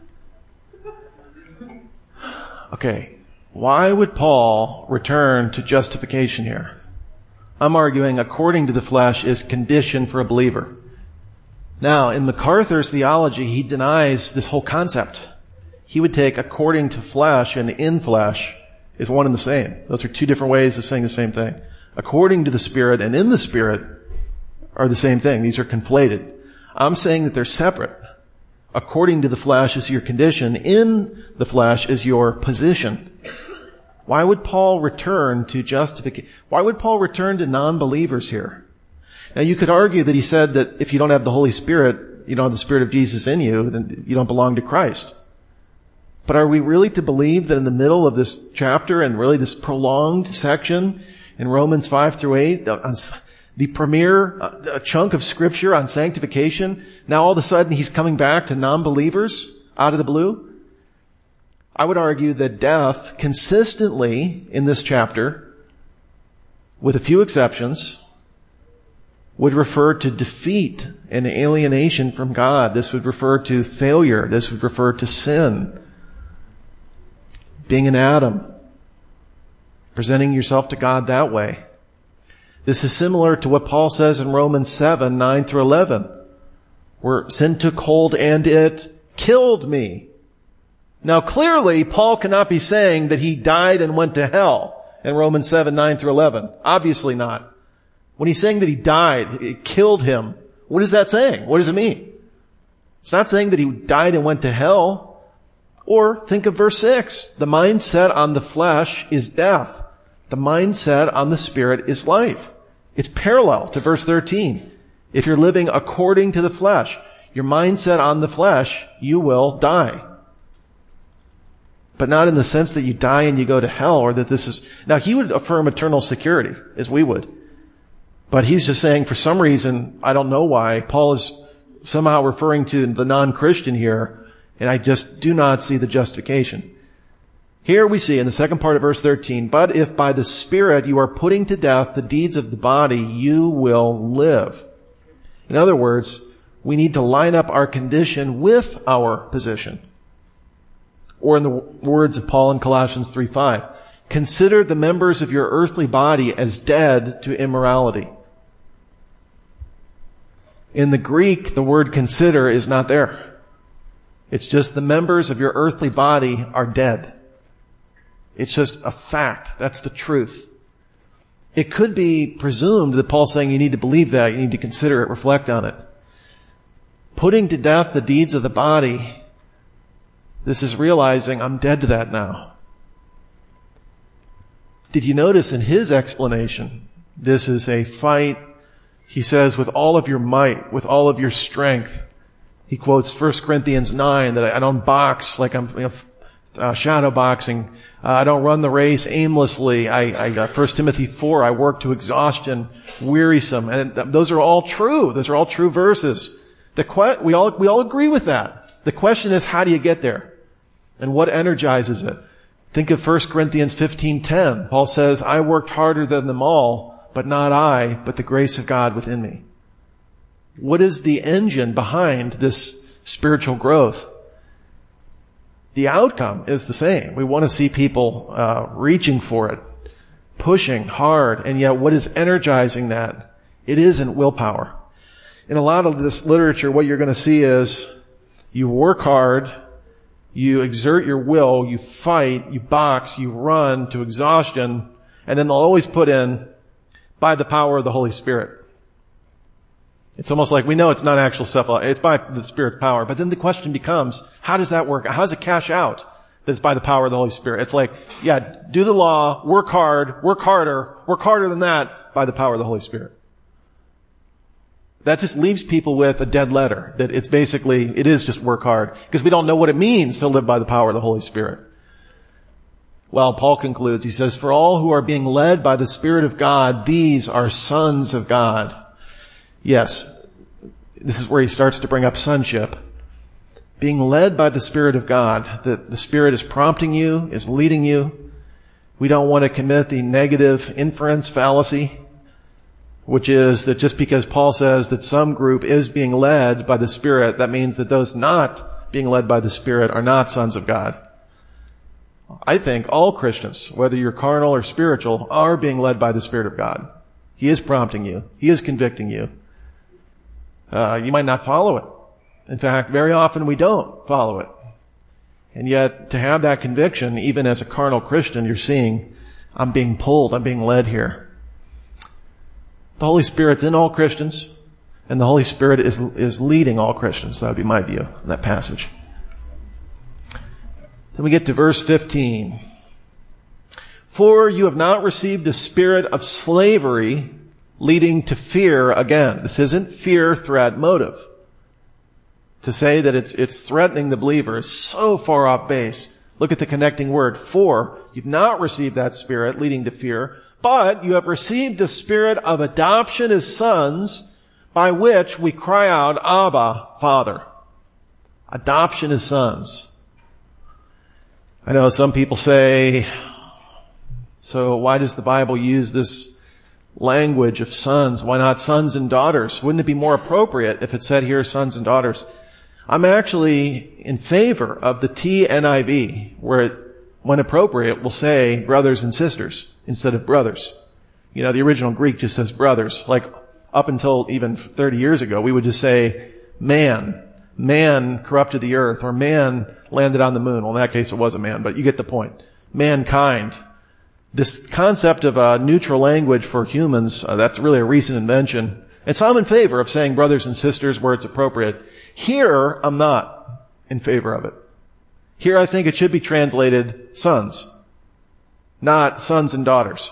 Okay, why would Paul return to justification here? I'm arguing according to the flesh is condition for a believer. Now, in MacArthur's theology, he denies this whole concept. He would take according to flesh and in flesh is one and the same. Those are two different ways of saying the same thing. According to the Spirit and in the Spirit are the same thing. These are conflated. I'm saying that they're separate. According to the flesh is your condition. In the flesh is your position. Why would Paul return to justification? Why would Paul return to non-believers here? Now, you could argue that he said that if you don't have the Holy Spirit, you don't have the Spirit of Jesus in you, then you don't belong to Christ. But are we really to believe that in the middle of this chapter and really this prolonged section in Romans five through eight, on the premier uh, chunk of scripture on sanctification, now all of a sudden he's coming back to non-believers out of the blue? I would argue that death consistently in this chapter, with a few exceptions, would refer to defeat and alienation from God. This would refer to failure. This would refer to sin. Being an Adam. Presenting yourself to God that way. This is similar to what Paul says in Romans seven, nine through eleven, where sin took hold and it killed me. Now clearly, Paul cannot be saying that he died and went to hell in Romans seven, nine through eleven. Obviously not. When he's saying that he died, it killed him, what is that saying? What does it mean? It's not saying that he died and went to hell. Or think of verse six. The mindset on the flesh is death. The mindset on the spirit is life. It's parallel to verse thirteen. If you're living according to the flesh, your mindset on the flesh, you will die. But not in the sense that you die and you go to hell, or that this is... Now, he would affirm eternal security, as we would. But he's just saying, for some reason, I don't know why, Paul is somehow referring to the non-Christian here, and I just do not see the justification. Here we see in the second part of verse thirteen, but if by the Spirit you are putting to death the deeds of the body, you will live. In other words, we need to line up our condition with our position. Or in the words of Paul in Colossians three five, consider the members of your earthly body as dead to immorality. In the Greek, the word consider is not there. It's just the members of your earthly body are dead. It's just a fact. That's the truth. It could be presumed that Paul's saying you need to believe that, you need to consider it, reflect on it. Putting to death the deeds of the body, this is realizing I'm dead to that now. Did you notice in his explanation, this is a fight, he says, with all of your might, with all of your strength. He quotes First Corinthians nine, that I don't box like I'm, you know, uh, shadow boxing. Uh, I don't run the race aimlessly. I, I uh, First Timothy four, I work to exhaustion, wearisome. And th- those are all true. Those are all true verses. The que- we all, we all agree with that. The question is, how do you get there? And what energizes it? Think of First Corinthians fifteen ten. Paul says, I worked harder than them all, but not I, but the grace of God within me. What is the engine behind this spiritual growth? The outcome is the same. We want to see people uh, reaching for it, pushing hard, and yet what is energizing that? It isn't willpower. In a lot of this literature, what you're going to see is you work hard, you exert your will, you fight, you box, you run to exhaustion, and then they'll always put in, by the power of the Holy Spirit. It's almost like we know it's not actual stuff, it's by the Spirit's power. But then the question becomes, how does that work? How does it cash out that it's by the power of the Holy Spirit? It's like, yeah, do the law, work hard, work harder, work harder than that by the power of the Holy Spirit. That just leaves people with a dead letter, that it's basically, it is just work hard, because we don't know what it means to live by the power of the Holy Spirit. Well, Paul concludes, he says, for all who are being led by the Spirit of God, these are sons of God. Yes, this is where he starts to bring up sonship. Being led by the Spirit of God, that the Spirit is prompting you, is leading you. We don't want to commit the negative inference fallacy, which is that just because Paul says that some group is being led by the Spirit, that means that those not being led by the Spirit are not sons of God. I think all Christians, whether you're carnal or spiritual, are being led by the Spirit of God. He is prompting you. He is convicting you. Uh, you might not follow it. In fact, very often we don't follow it. And yet, to have that conviction, even as a carnal Christian, you're seeing, I'm being pulled, I'm being led here. The Holy Spirit's in all Christians, and the Holy Spirit is, is leading all Christians. That would be my view in that passage. Then we get to verse fifteen. For you have not received a spirit of slavery leading to fear again. This isn't fear, threat, motive. To say that it's, it's threatening the believer is so far off base. Look at the connecting word. For you've not received that Spirit leading to fear, but you have received a Spirit of adoption as sons, by which we cry out, Abba, Father. Adoption as sons. I know some people say, so why does the Bible use this language of sons? Why not sons and daughters? Wouldn't it be more appropriate if it said here sons and daughters? I'm actually in favor of the T N I V, where it, when appropriate, will say brothers and sisters instead of brothers. You know, the original Greek just says brothers. Like up until even thirty years ago, we would just say man. Man corrupted the earth, or man landed on the moon. Well, in that case, it was a man, but you get the point. Mankind. This concept of a neutral language for humans, uh, that's really a recent invention. And so I'm in favor of saying brothers and sisters where it's appropriate. Here, I'm not in favor of it. Here, I think it should be translated sons, not sons and daughters.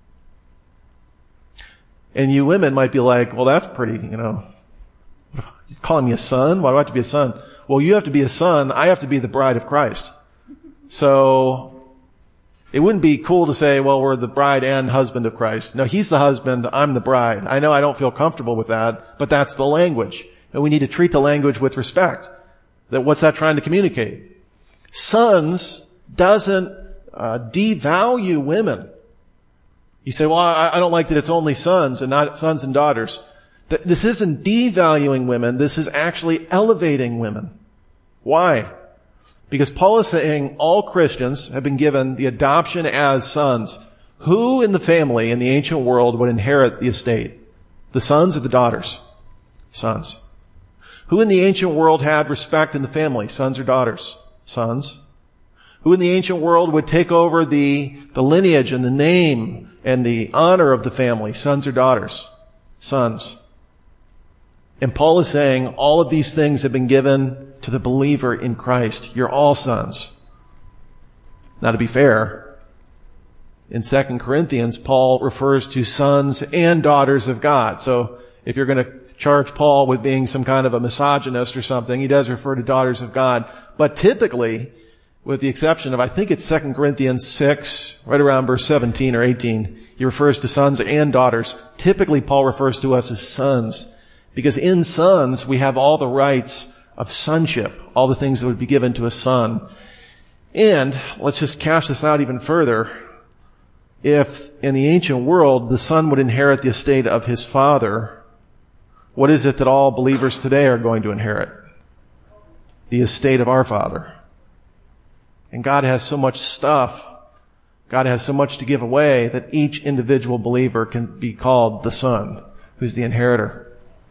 And you women might be like, well, that's pretty, you know, you're calling me a son? Why do I have to be a son? Well, you have to be a son. I have to be the bride of Christ. So it wouldn't be cool to say, well, we're the bride and husband of Christ. No, he's the husband. I'm the bride. I know I don't feel comfortable with that, but that's the language. And we need to treat the language with respect. That what's that trying to communicate? Sons doesn't uh, devalue women. You say, well, I, I don't like that it's only sons and not sons and daughters. This isn't devaluing women. This is actually elevating women. Why? Because Paul is saying all Christians have been given the adoption as sons. Who in the family in the ancient world would inherit the estate? The sons or the daughters? Sons. Who in the ancient world had respect in the family? Sons or daughters? Sons. Who in the ancient world would take over the, the lineage and the name and the honor of the family? Sons or daughters? Sons. And Paul is saying all of these things have been given to the believer in Christ. You're all sons. Now, to be fair, in Second Corinthians, Paul refers to sons and daughters of God. So if you're going to charge Paul with being some kind of a misogynist or something, he does refer to daughters of God. But typically, with the exception of, I think it's Second Corinthians six, right around verse seventeen or eighteen, he refers to sons and daughters. Typically, Paul refers to us as sons. Because in sons, we have all the rights of sonship, all the things that would be given to a son. And let's just cash this out even further. If in the ancient world, the son would inherit the estate of his father, what is it that all believers today are going to inherit? The estate of our Father. And God has so much stuff, God has so much to give away that each individual believer can be called the son, who's the inheritor.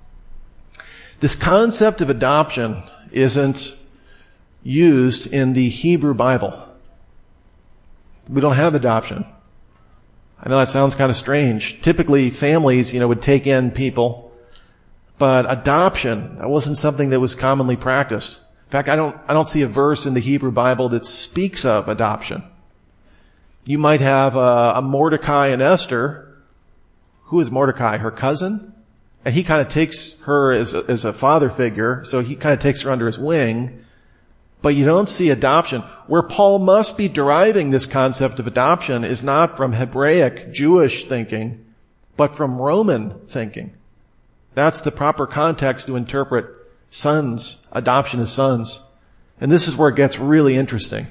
This concept of adoption isn't used in the Hebrew Bible. We don't have adoption. I know that sounds kind of strange. Typically, families, you know, would take in people, but adoption, that wasn't something that was commonly practiced. In fact, I don't, I don't see a verse in the Hebrew Bible that speaks of adoption. You might have a, a Mordecai and Esther. Who is Mordecai? Her cousin? And he kind of takes her as a, as a father figure, so he kind of takes her under his wing. But you don't see adoption. Where Paul must be deriving this concept of adoption is not from Hebraic, Jewish thinking, but from Roman thinking. That's the proper context to interpret sons, adoption as sons. And this is where it gets really interesting.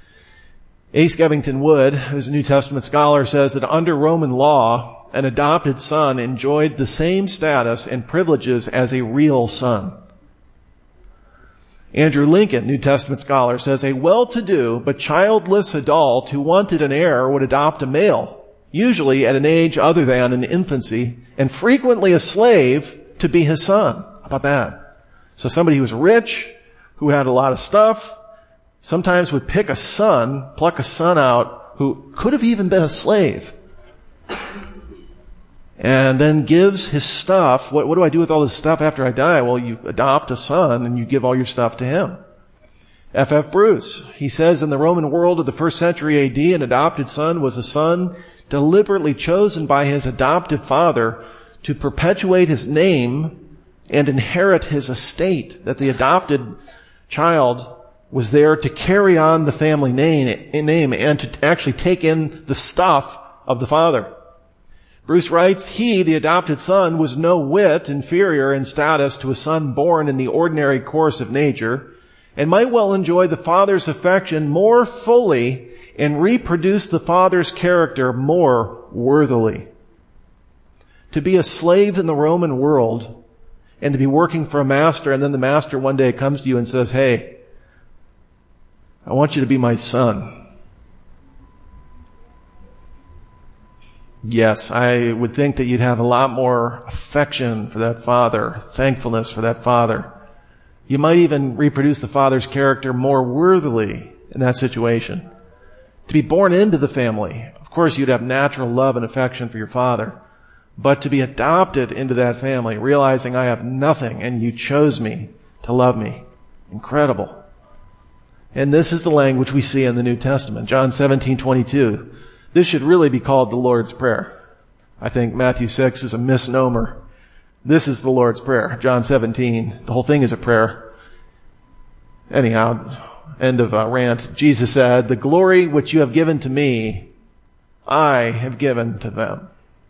A. Skevington Wood, who's a New Testament scholar, says that under Roman law, an adopted son enjoyed the same status and privileges as a real son. Andrew Lincoln, New Testament scholar, says a well-to-do but childless adult who wanted an heir would adopt a male, usually at an age other than in infancy, and frequently a slave to be his son. How about that? So somebody who was rich, who had a lot of stuff, sometimes would pick a son, pluck a son out, who could have even been a slave, and then gives his stuff. What, what do I do with all this stuff after I die? Well, you adopt a son and you give all your stuff to him. F F Bruce, he says in the Roman world of the first century A D, an adopted son was a son deliberately chosen by his adoptive father to perpetuate his name and inherit his estate, that the adopted child was there to carry on the family name, name and to actually take in the stuff of the father. Bruce writes, he, the adopted son, was no whit inferior in status to a son born in the ordinary course of nature, and might well enjoy the father's affection more fully and reproduce the father's character more worthily. To be a slave in the Roman world and to be working for a master, and then the master one day comes to you and says, hey, I want you to be my son. Yes, I would think that you'd have a lot more affection for that father, thankfulness for that father. You might even reproduce the father's character more worthily in that situation. To be born into the family, of course you'd have natural love and affection for your father. But to be adopted into that family, realizing I have nothing and you chose me to love me. Incredible. And this is the language we see in the New Testament. John seventeen twenty-two. This should really be called the Lord's Prayer. I think Matthew six is a misnomer. This is the Lord's Prayer. John seventeen. The whole thing is a prayer. Anyhow, end of uh, rant. Jesus said, the glory which you have given to me, I have given to them.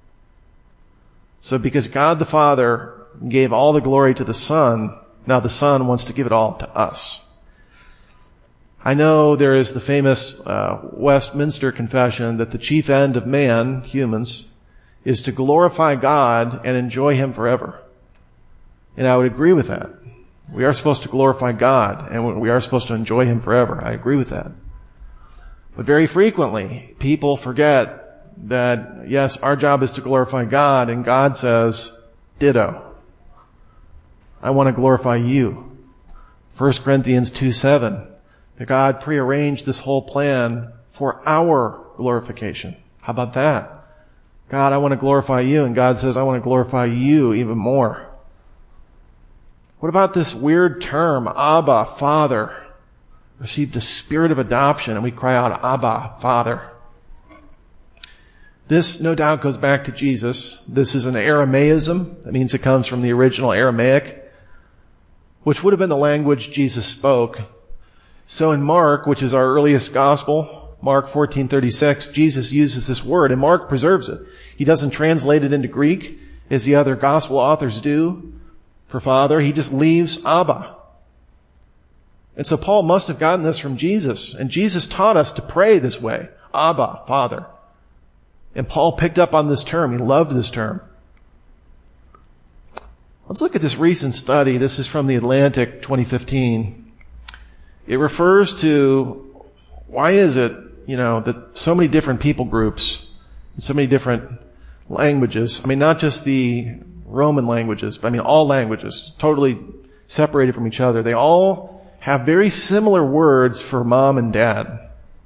So because God the Father gave all the glory to the Son, now the Son wants to give it all to us. I know there is the famous uh, Westminster Confession that the chief end of man, humans, is to glorify God and enjoy Him forever. And I would agree with that. We are supposed to glorify God and we are supposed to enjoy Him forever. I agree with that. But very frequently, people forget that, yes, our job is to glorify God, and God says, ditto. I want to glorify you. First Corinthians two seven. That God prearranged this whole plan for our glorification. How about that? God, I want to glorify you, and God says, I want to glorify you even more. What about this weird term, Abba, Father? Received a spirit of adoption, and we cry out, Abba, Father. This, no doubt, goes back to Jesus. This is an Aramaism. That means it comes from the original Aramaic, which would have been the language Jesus spoke. So in Mark, which is our earliest gospel, Mark fourteen thirty-six, Jesus uses this word, and Mark preserves it. He doesn't translate it into Greek, as the other gospel authors do, for Father. He just leaves Abba. And so Paul must have gotten this from Jesus, and Jesus taught us to pray this way, Abba, Father. And Paul picked up on this term. He loved this term. Let's look at this recent study. This is from the Atlantic, twenty fifteen. It refers to why is it, you know, that so many different people groups and so many different languages, I mean, not just the Roman languages, but I mean all languages, totally separated from each other. They all have very similar words for mom and dad.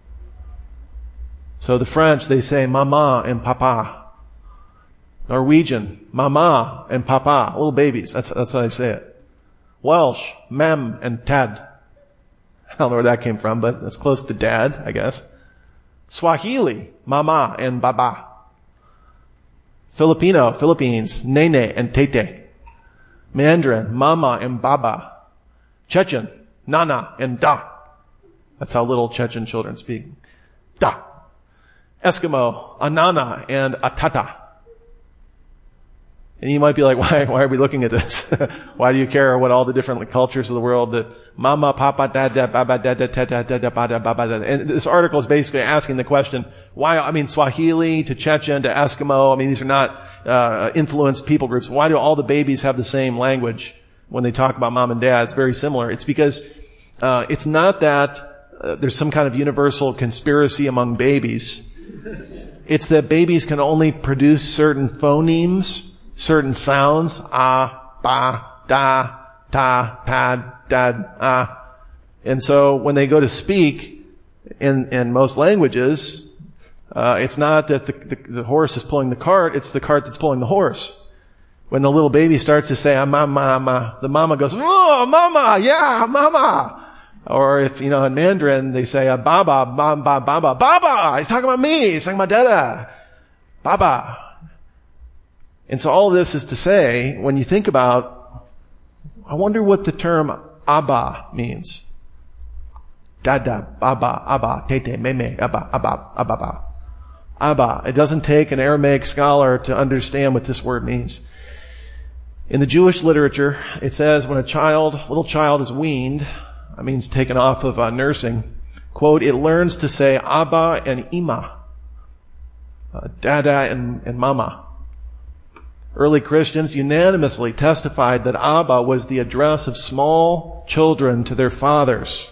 So the French, they say mama and papa. Norwegian, mama and papa, little babies. That's, that's how they say it. Welsh, mem and tad. I don't know where that came from, but that's close to dad, I guess. Swahili, mama and baba. Filipino, Philippines, nene and tete. Mandarin, mama and baba. Chechen, nana and da. That's how little Chechen children speak. Da. Eskimo, anana and atata. And you might be like, why, why are we looking at this? Why do you care what all the different cultures of the world, that mama, papa, dada, baba, dada, tata, dada, bada, baba, dada. And this article is basically asking the question, why, I mean, Swahili to Chechen to Eskimo, I mean, these are not, uh, influenced people groups. Why do all the babies have the same language when they talk about mom and dad? It's very similar. It's because, uh, it's not that, uh, there's some kind of universal conspiracy among babies. It's that babies can only produce certain phonemes, certain sounds, ah, ba, da, ta, pad, dad, ah. And so when they go to speak in, in most languages, uh, it's not that the, the, the horse is pulling the cart, it's the cart that's pulling the horse. When the little baby starts to say, ah, mama, mama, the mama goes, oh, mama, yeah, mama. Or if, you know, in Mandarin, they say, ah, baba, baba, baba, baba. He's talking about me. He's talking about dada. Baba. And so all this is to say, when you think about, I wonder what the term Abba means. Dada, Baba, Abba, Tete, Meme, Abba, Abba, Abba, Abba. Abba. It doesn't take an Aramaic scholar to understand what this word means. In the Jewish literature, it says when a child, little child is weaned, that means taken off of uh, nursing, quote, it learns to say Abba and Ima, uh, Dada and, and Mama. Early Christians unanimously testified that Abba was the address of small children to their fathers.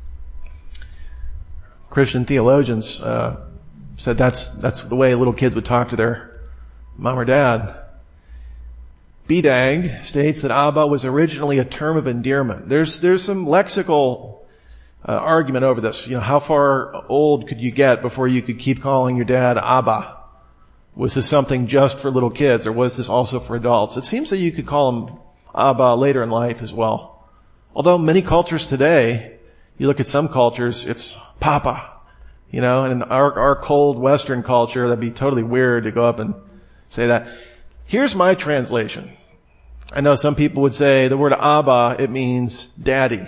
Christian theologians uh, said that's that's the way little kids would talk to their mom or dad. B D A G states that Abba was originally a term of endearment. There's there's some lexical uh, argument over this. You know, how far old could you get before you could keep calling your dad Abba? Was this something just for little kids, or was this also for adults? It seems that you could call him Abba later in life as well. Although many cultures today, you look at some cultures, it's Papa. You know, and in our, our cold Western culture, that'd be totally weird to go up and say that. Here's my translation. I know some people would say the word Abba, it means daddy.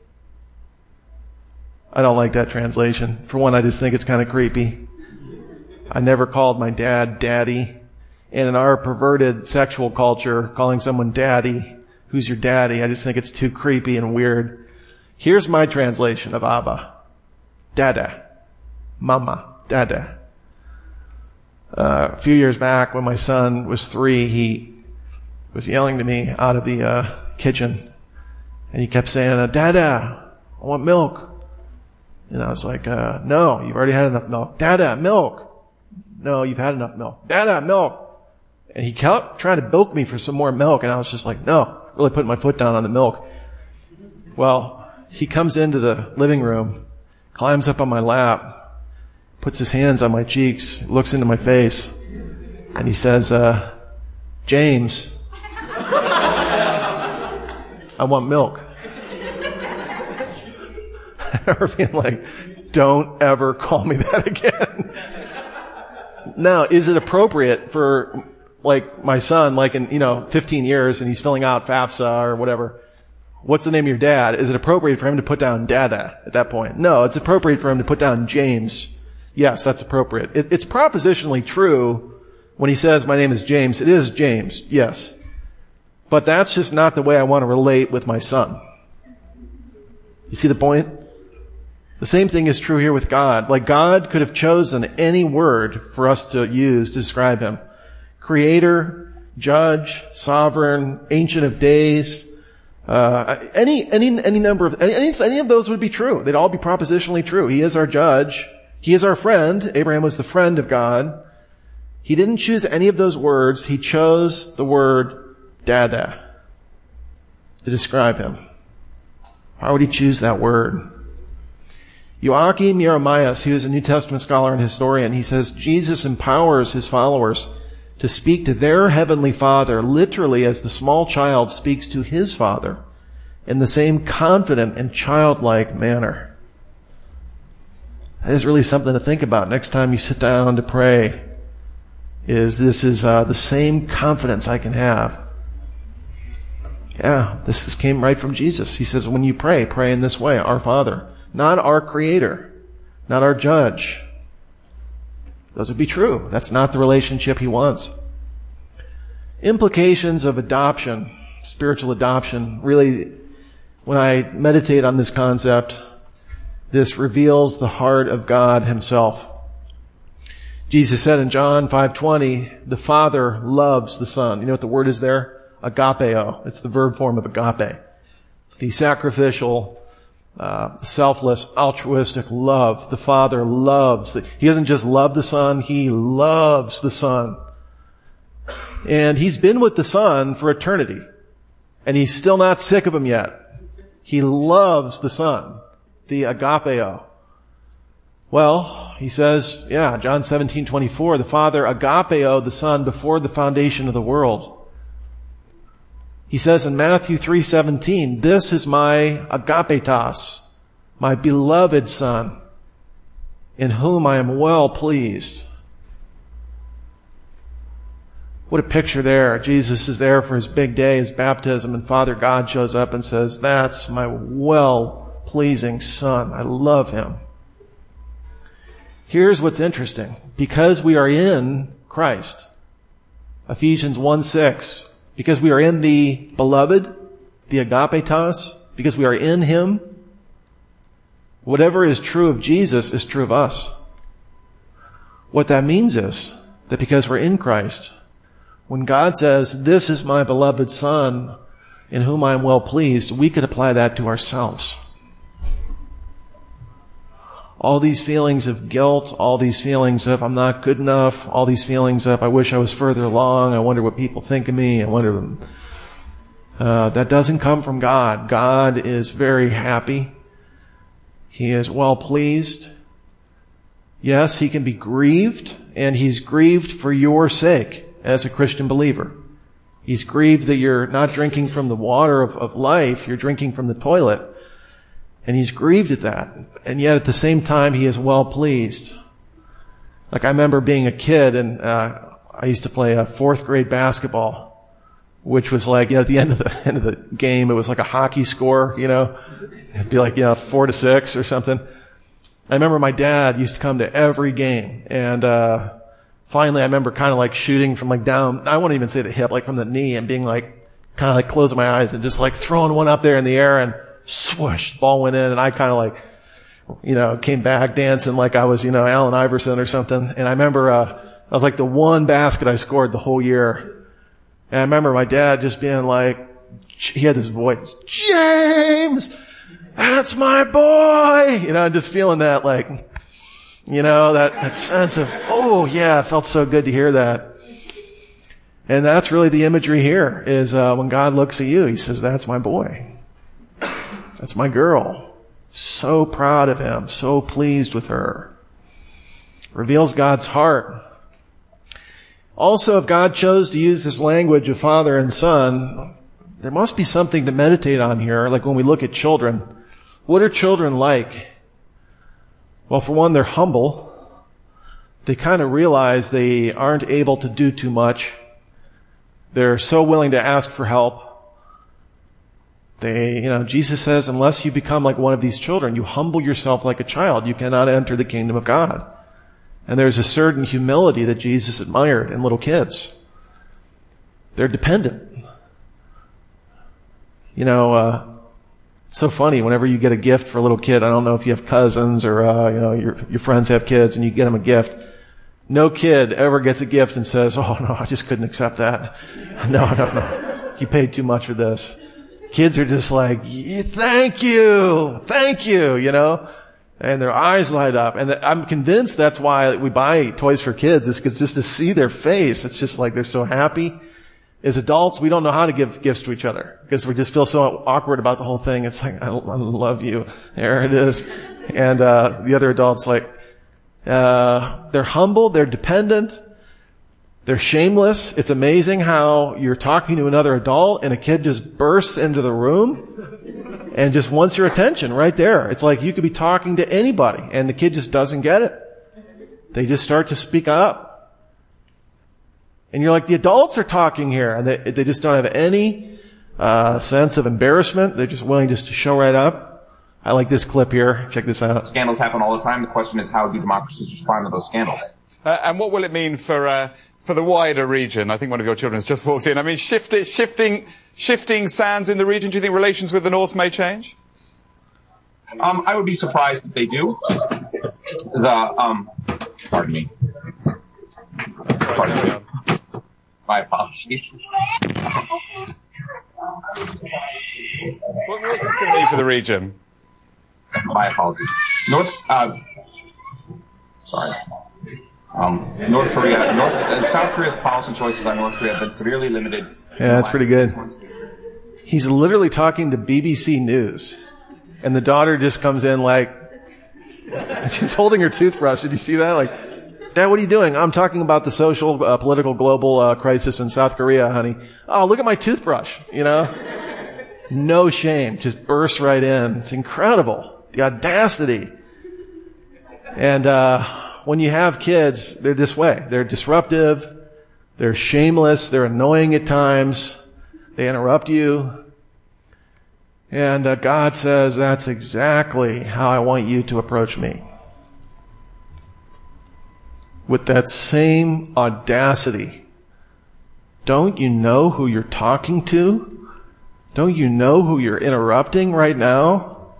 I don't like that translation. For one, I just think it's kind of creepy. I never called my dad daddy. And in our perverted sexual culture, calling someone daddy, who's your daddy, I just think it's too creepy and weird. Here's my translation of Abba. Dada. Mama. Dada. Uh, a few years back when my son was three, he was yelling to me out of the uh, kitchen. And he kept saying, Dada, I want milk. And I was like, uh, no, you've already had enough milk. Dada, milk. No, you've had enough milk. Dada, milk. And he kept trying to bilk me for some more milk. And I was just like, no, really putting my foot down on the milk. Well, he comes into the living room, climbs up on my lap, puts his hands on my cheeks, looks into my face, and he says, uh, James, I want milk. I remember being like, don't ever call me that again. Now, is it appropriate for, like, my son, like in, you know, fifteen years, and he's filling out FAFSA or whatever, what's the name of your dad? Is it appropriate for him to put down Dada at that point? No, it's appropriate for him to put down James. Yes, that's appropriate. It, it's propositionally true when he says, my name is James. It is James, yes. But that's just not the way I want to relate with my son. You see the point? The same thing is true here with God. Like God could have chosen any word for us to use to describe him. Creator, judge, sovereign, ancient of days, uh, any, any, any number of, any, any of those would be true. They'd all be propositionally true. He is our judge. He is our friend. Abraham was the friend of God. He didn't choose any of those words. He chose the word Dada to describe him. Why would he choose that word? Joachim Jeremias, he was a New Testament scholar and historian, he says Jesus empowers his followers to speak to their heavenly Father literally as the small child speaks to his Father in the same confident and childlike manner. That is really something to think about next time you sit down to pray, is this is uh, the same confidence I can have. Yeah, this, this came right from Jesus. He says, when you pray, pray in this way, our Father. Not our creator, not our judge. Those would be true. That's not the relationship he wants. Implications of adoption, spiritual adoption, really, when I meditate on this concept, this reveals the heart of God himself. Jesus said in John five twenty, the Father loves the Son. You know what the word is there? Agapeo. It's the verb form of agape. The sacrificial, Uh, selfless, altruistic love. The Father loves. The, he doesn't just love the Son, He loves the Son. And He's been with the Son for eternity. And He's still not sick of Him yet. He loves the Son. The agapeo. Well, He says, yeah, John seventeen twenty-four, the Father agapeo the Son before the foundation of the world. He says in Matthew three seventeen, this is my agapetos, my beloved Son, in whom I am well pleased. What a picture there. Jesus is there for his big day, his baptism, and Father God shows up and says, that's my well well-pleasing Son. I love him. Here's what's interesting. Because we are in Christ, Ephesians one six, because we are in the beloved, the agapetos, because we are in him, whatever is true of Jesus is true of us. What that means is that because we're in Christ, when God says, this is my beloved Son, in whom I am well pleased, we could apply that to ourselves. All these feelings of guilt, all these feelings of I'm not good enough, all these feelings of I wish I was further along, I wonder what people think of me, I wonder, uh, that doesn't come from God. God is very happy. He is well pleased. Yes, he can be grieved, and he's grieved for your sake as a Christian believer. He's grieved that you're not drinking from the water of, of life, you're drinking from the toilet. And he's grieved at that. And yet at the same time, he is well pleased. Like I remember being a kid and, uh, I used to play a fourth grade basketball, which was like, you know, at the end of the end of the game, it was like a hockey score, you know. It'd be like, you know, four to six or something. I remember my dad used to come to every game and, uh, finally I remember kind of like shooting from like down, I won't even say the hip, like from the knee and being like, kind of like closing my eyes and just like throwing one up there in the air and swoosh, the ball went in and I kind of like, you know, came back dancing like I was, you know, Allen Iverson or something. And I remember, uh, that was like the one basket I scored the whole year. And I remember my dad just being like, he had this voice, James, that's my boy, you know, just feeling that like, you know, that, that sense of, oh yeah, it felt so good to hear that. And that's really the imagery here is, uh, when God looks at you, he says, that's my boy. That's my girl. So proud of him. So pleased with her. Reveals God's heart. Also, if God chose to use this language of father and son, there must be something to meditate on here, like when we look at children. What are children like? Well, for one, they're humble. They kind of realize they aren't able to do too much. They're so willing to ask for help. They, you know, Jesus says, unless you become like one of these children, you humble yourself like a child, you cannot enter the kingdom of God. And there's a certain humility that Jesus admired in little kids. They're dependent. You know, uh, it's so funny whenever you get a gift for a little kid. I don't know if you have cousins or, uh, you know, your, your friends have kids and you get them a gift. No kid ever gets a gift and says, oh no, I just couldn't accept that. No, no, no. You paid too much for this. Kids are just like, thank you, thank you, you know, and their eyes light up. And I'm convinced that's why we buy toys for kids, is because just to see their face, it's just like they're so happy. As adults, we don't know how to give gifts to each other because we just feel so awkward about the whole thing. It's like, I, I love you. There it is. And, uh, the other adults like, uh, they're humble, they're dependent. They're shameless. It's amazing how you're talking to another adult and a kid just bursts into the room and just wants your attention right there. It's like you could be talking to anybody and the kid just doesn't get it. They just start to speak up. And you're like, the adults are talking here and they, they just don't have any, uh, sense of embarrassment. They're just willing just to show right up. I like this clip here. Check this out. Scandals happen all the time. The question is, how do democracies respond to those scandals? Uh, and what will it mean for, uh, for the wider region? I think one of your children has just walked in. I mean, shift, shifting, shifting sands in the region. Do you think relations with the North may change? Um, I would be surprised if they do. The, um, pardon me. That's right, pardon me. My apologies. What, what's this going to mean for the region? My apologies. North, uh, sorry. Um, North Korea, North, uh, South Korea's policy choices on North Korea have been severely limited. Yeah, that's pretty good. He's literally talking to B B C News. And the daughter just comes in like, she's holding her toothbrush. Did you see that? Like, Dad, what are you doing? I'm talking about the social, uh, political, global, uh, crisis in South Korea, honey. Oh, look at my toothbrush, you know? No shame. Just bursts right in. It's incredible. The audacity. And, uh, when you have kids, they're this way. They're disruptive. They're shameless. They're annoying at times. They interrupt you. And uh, God says, that's exactly how I want you to approach me. With that same audacity. Don't you know who you're talking to? Don't you know who you're interrupting right now?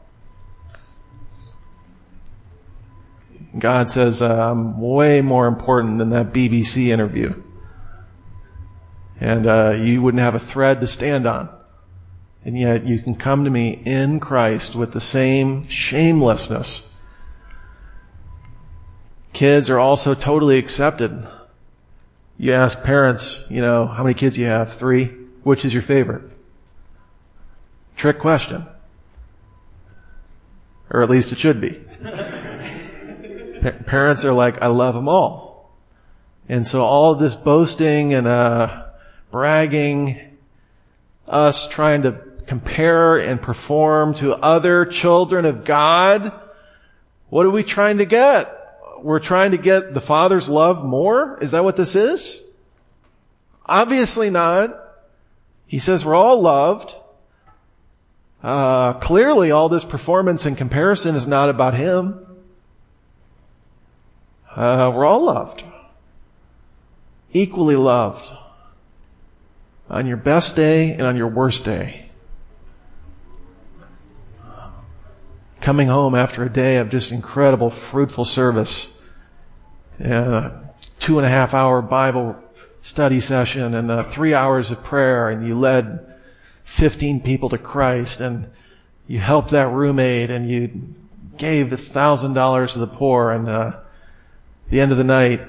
God says, uh, I'm way more important than that B B C interview. And uh, you wouldn't have a thread to stand on. And yet you can come to me in Christ with the same shamelessness. Kids are also totally accepted. You ask parents, you know, how many kids you have? Three? Which is your favorite? Trick question. Or at least it should be. Pa- parents are like, I love them all. And so all of this boasting and uh bragging, us trying to compare and perform to other children of God, what are we trying to get? We're trying to get the Father's love more? Is that what this is? Obviously not. He says we're all loved. Uh, clearly all this performance and comparison is not about Him. Uh, we're all loved. Equally loved. On your best day and on your worst day. Coming home after a day of just incredible, fruitful service, a two and a half hour Bible study session and uh, three hours of prayer, and you led fifteen people to Christ, and you helped that roommate, and you gave a thousand dollars to the poor, and uh, at the end of the night,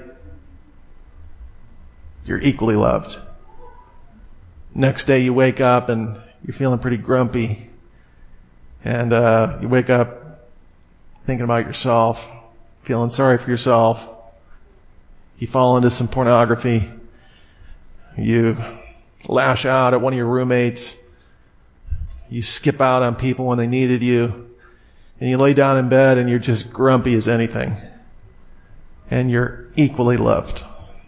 you're equally loved. Next day you wake up and you're feeling pretty grumpy. And uh you wake up thinking about yourself, feeling sorry for yourself. You fall into some pornography. You lash out at one of your roommates. You skip out on people when they needed you. And you lay down in bed and you're just grumpy as anything. And you're equally loved.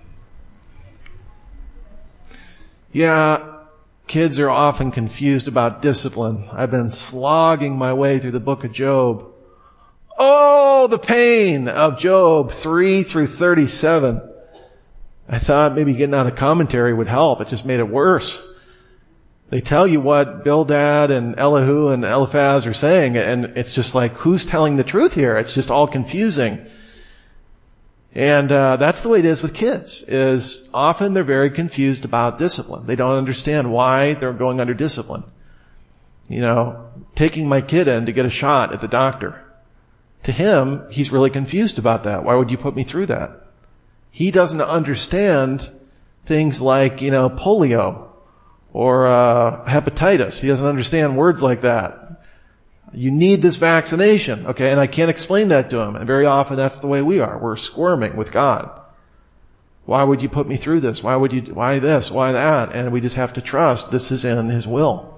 Yeah, kids are often confused about discipline. I've been slogging my way through the book of Job. Oh, the pain of Job three through thirty-seven. I thought maybe getting out a commentary would help. It just made it worse. They tell you what Bildad and Elihu and Eliphaz are saying, and it's just like, who's telling the truth here? It's just all confusing. And uh that's the way it is with kids, is often they're very confused about discipline. They don't understand why they're going under discipline. You know, taking my kid in to get a shot at the doctor. To him, he's really confused about that. Why would you put me through that? He doesn't understand things like, you know, polio or uh hepatitis. He doesn't understand words like that. You need this vaccination, okay? And I can't explain that to him. And very often that's the way we are. We're squirming with God. Why would you put me through this? Why would you, why this? Why that? And we just have to trust this is in His will.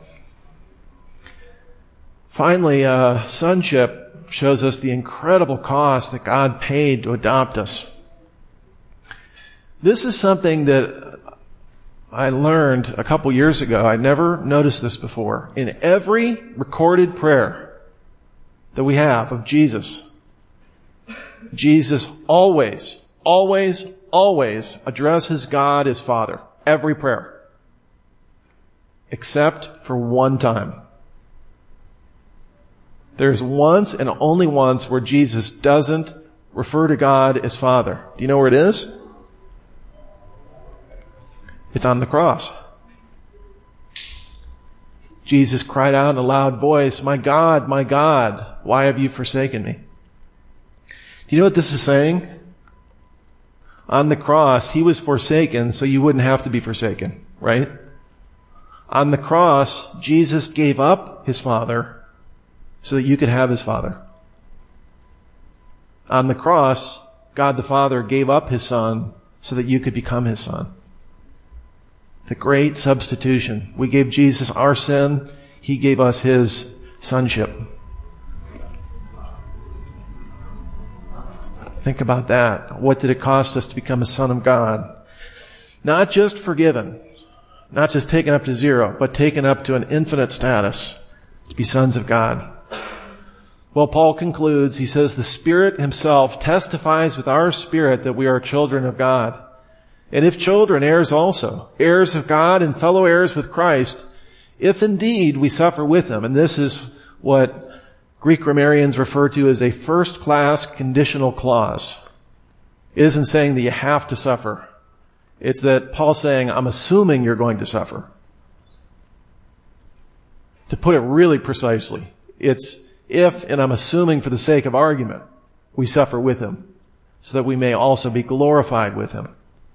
Finally, uh, sonship shows us the incredible cost that God paid to adopt us. This is something that I learned a couple years ago. I never noticed this before. In every recorded prayer that we have of Jesus, Jesus always, always, always addresses God as Father. Every prayer. Except for one time. There's once and only once where Jesus doesn't refer to God as Father. Do you know where it is? It's on the cross. Jesus cried out in a loud voice, "My God, my God, why have you forsaken me?" Do you know what this is saying? On the cross, He was forsaken so you wouldn't have to be forsaken, right? On the cross, Jesus gave up His Father so that you could have His Father. On the cross, God the Father gave up His Son so that you could become His Son. The great substitution. We gave Jesus our sin. He gave us His sonship. Think about that. What did it cost us to become a son of God? Not just forgiven, not just taken up to zero, but taken up to an infinite status, to be sons of God. Well, Paul concludes, he says, the Spirit himself testifies with our spirit that we are children of God. And if children, heirs also, heirs of God and fellow heirs with Christ, if indeed we suffer with him. And this is what Greek grammarians refer to as a first-class conditional clause. It isn't saying that you have to suffer. It's that Paul's saying, I'm assuming you're going to suffer. To put it really precisely, it's if, and I'm assuming for the sake of argument, we suffer with him, so that we may also be glorified with him.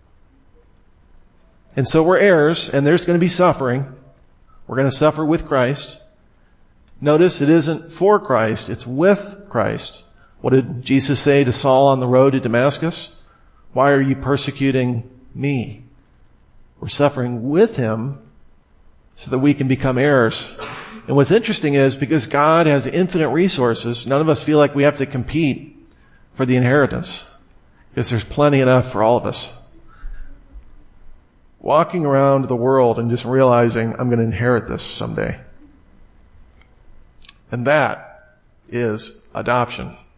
And so we're heirs, and there's going to be suffering. We're going to suffer with Christ. Notice it isn't for Christ, it's with Christ. What did Jesus say to Saul on the road to Damascus? Why are you persecuting me? We're suffering with him so that we can become heirs. And what's interesting is because God has infinite resources, none of us feel like we have to compete for the inheritance, because there's plenty enough for all of us. Walking around the world and just realizing I'm going to inherit this someday. And that is adoption.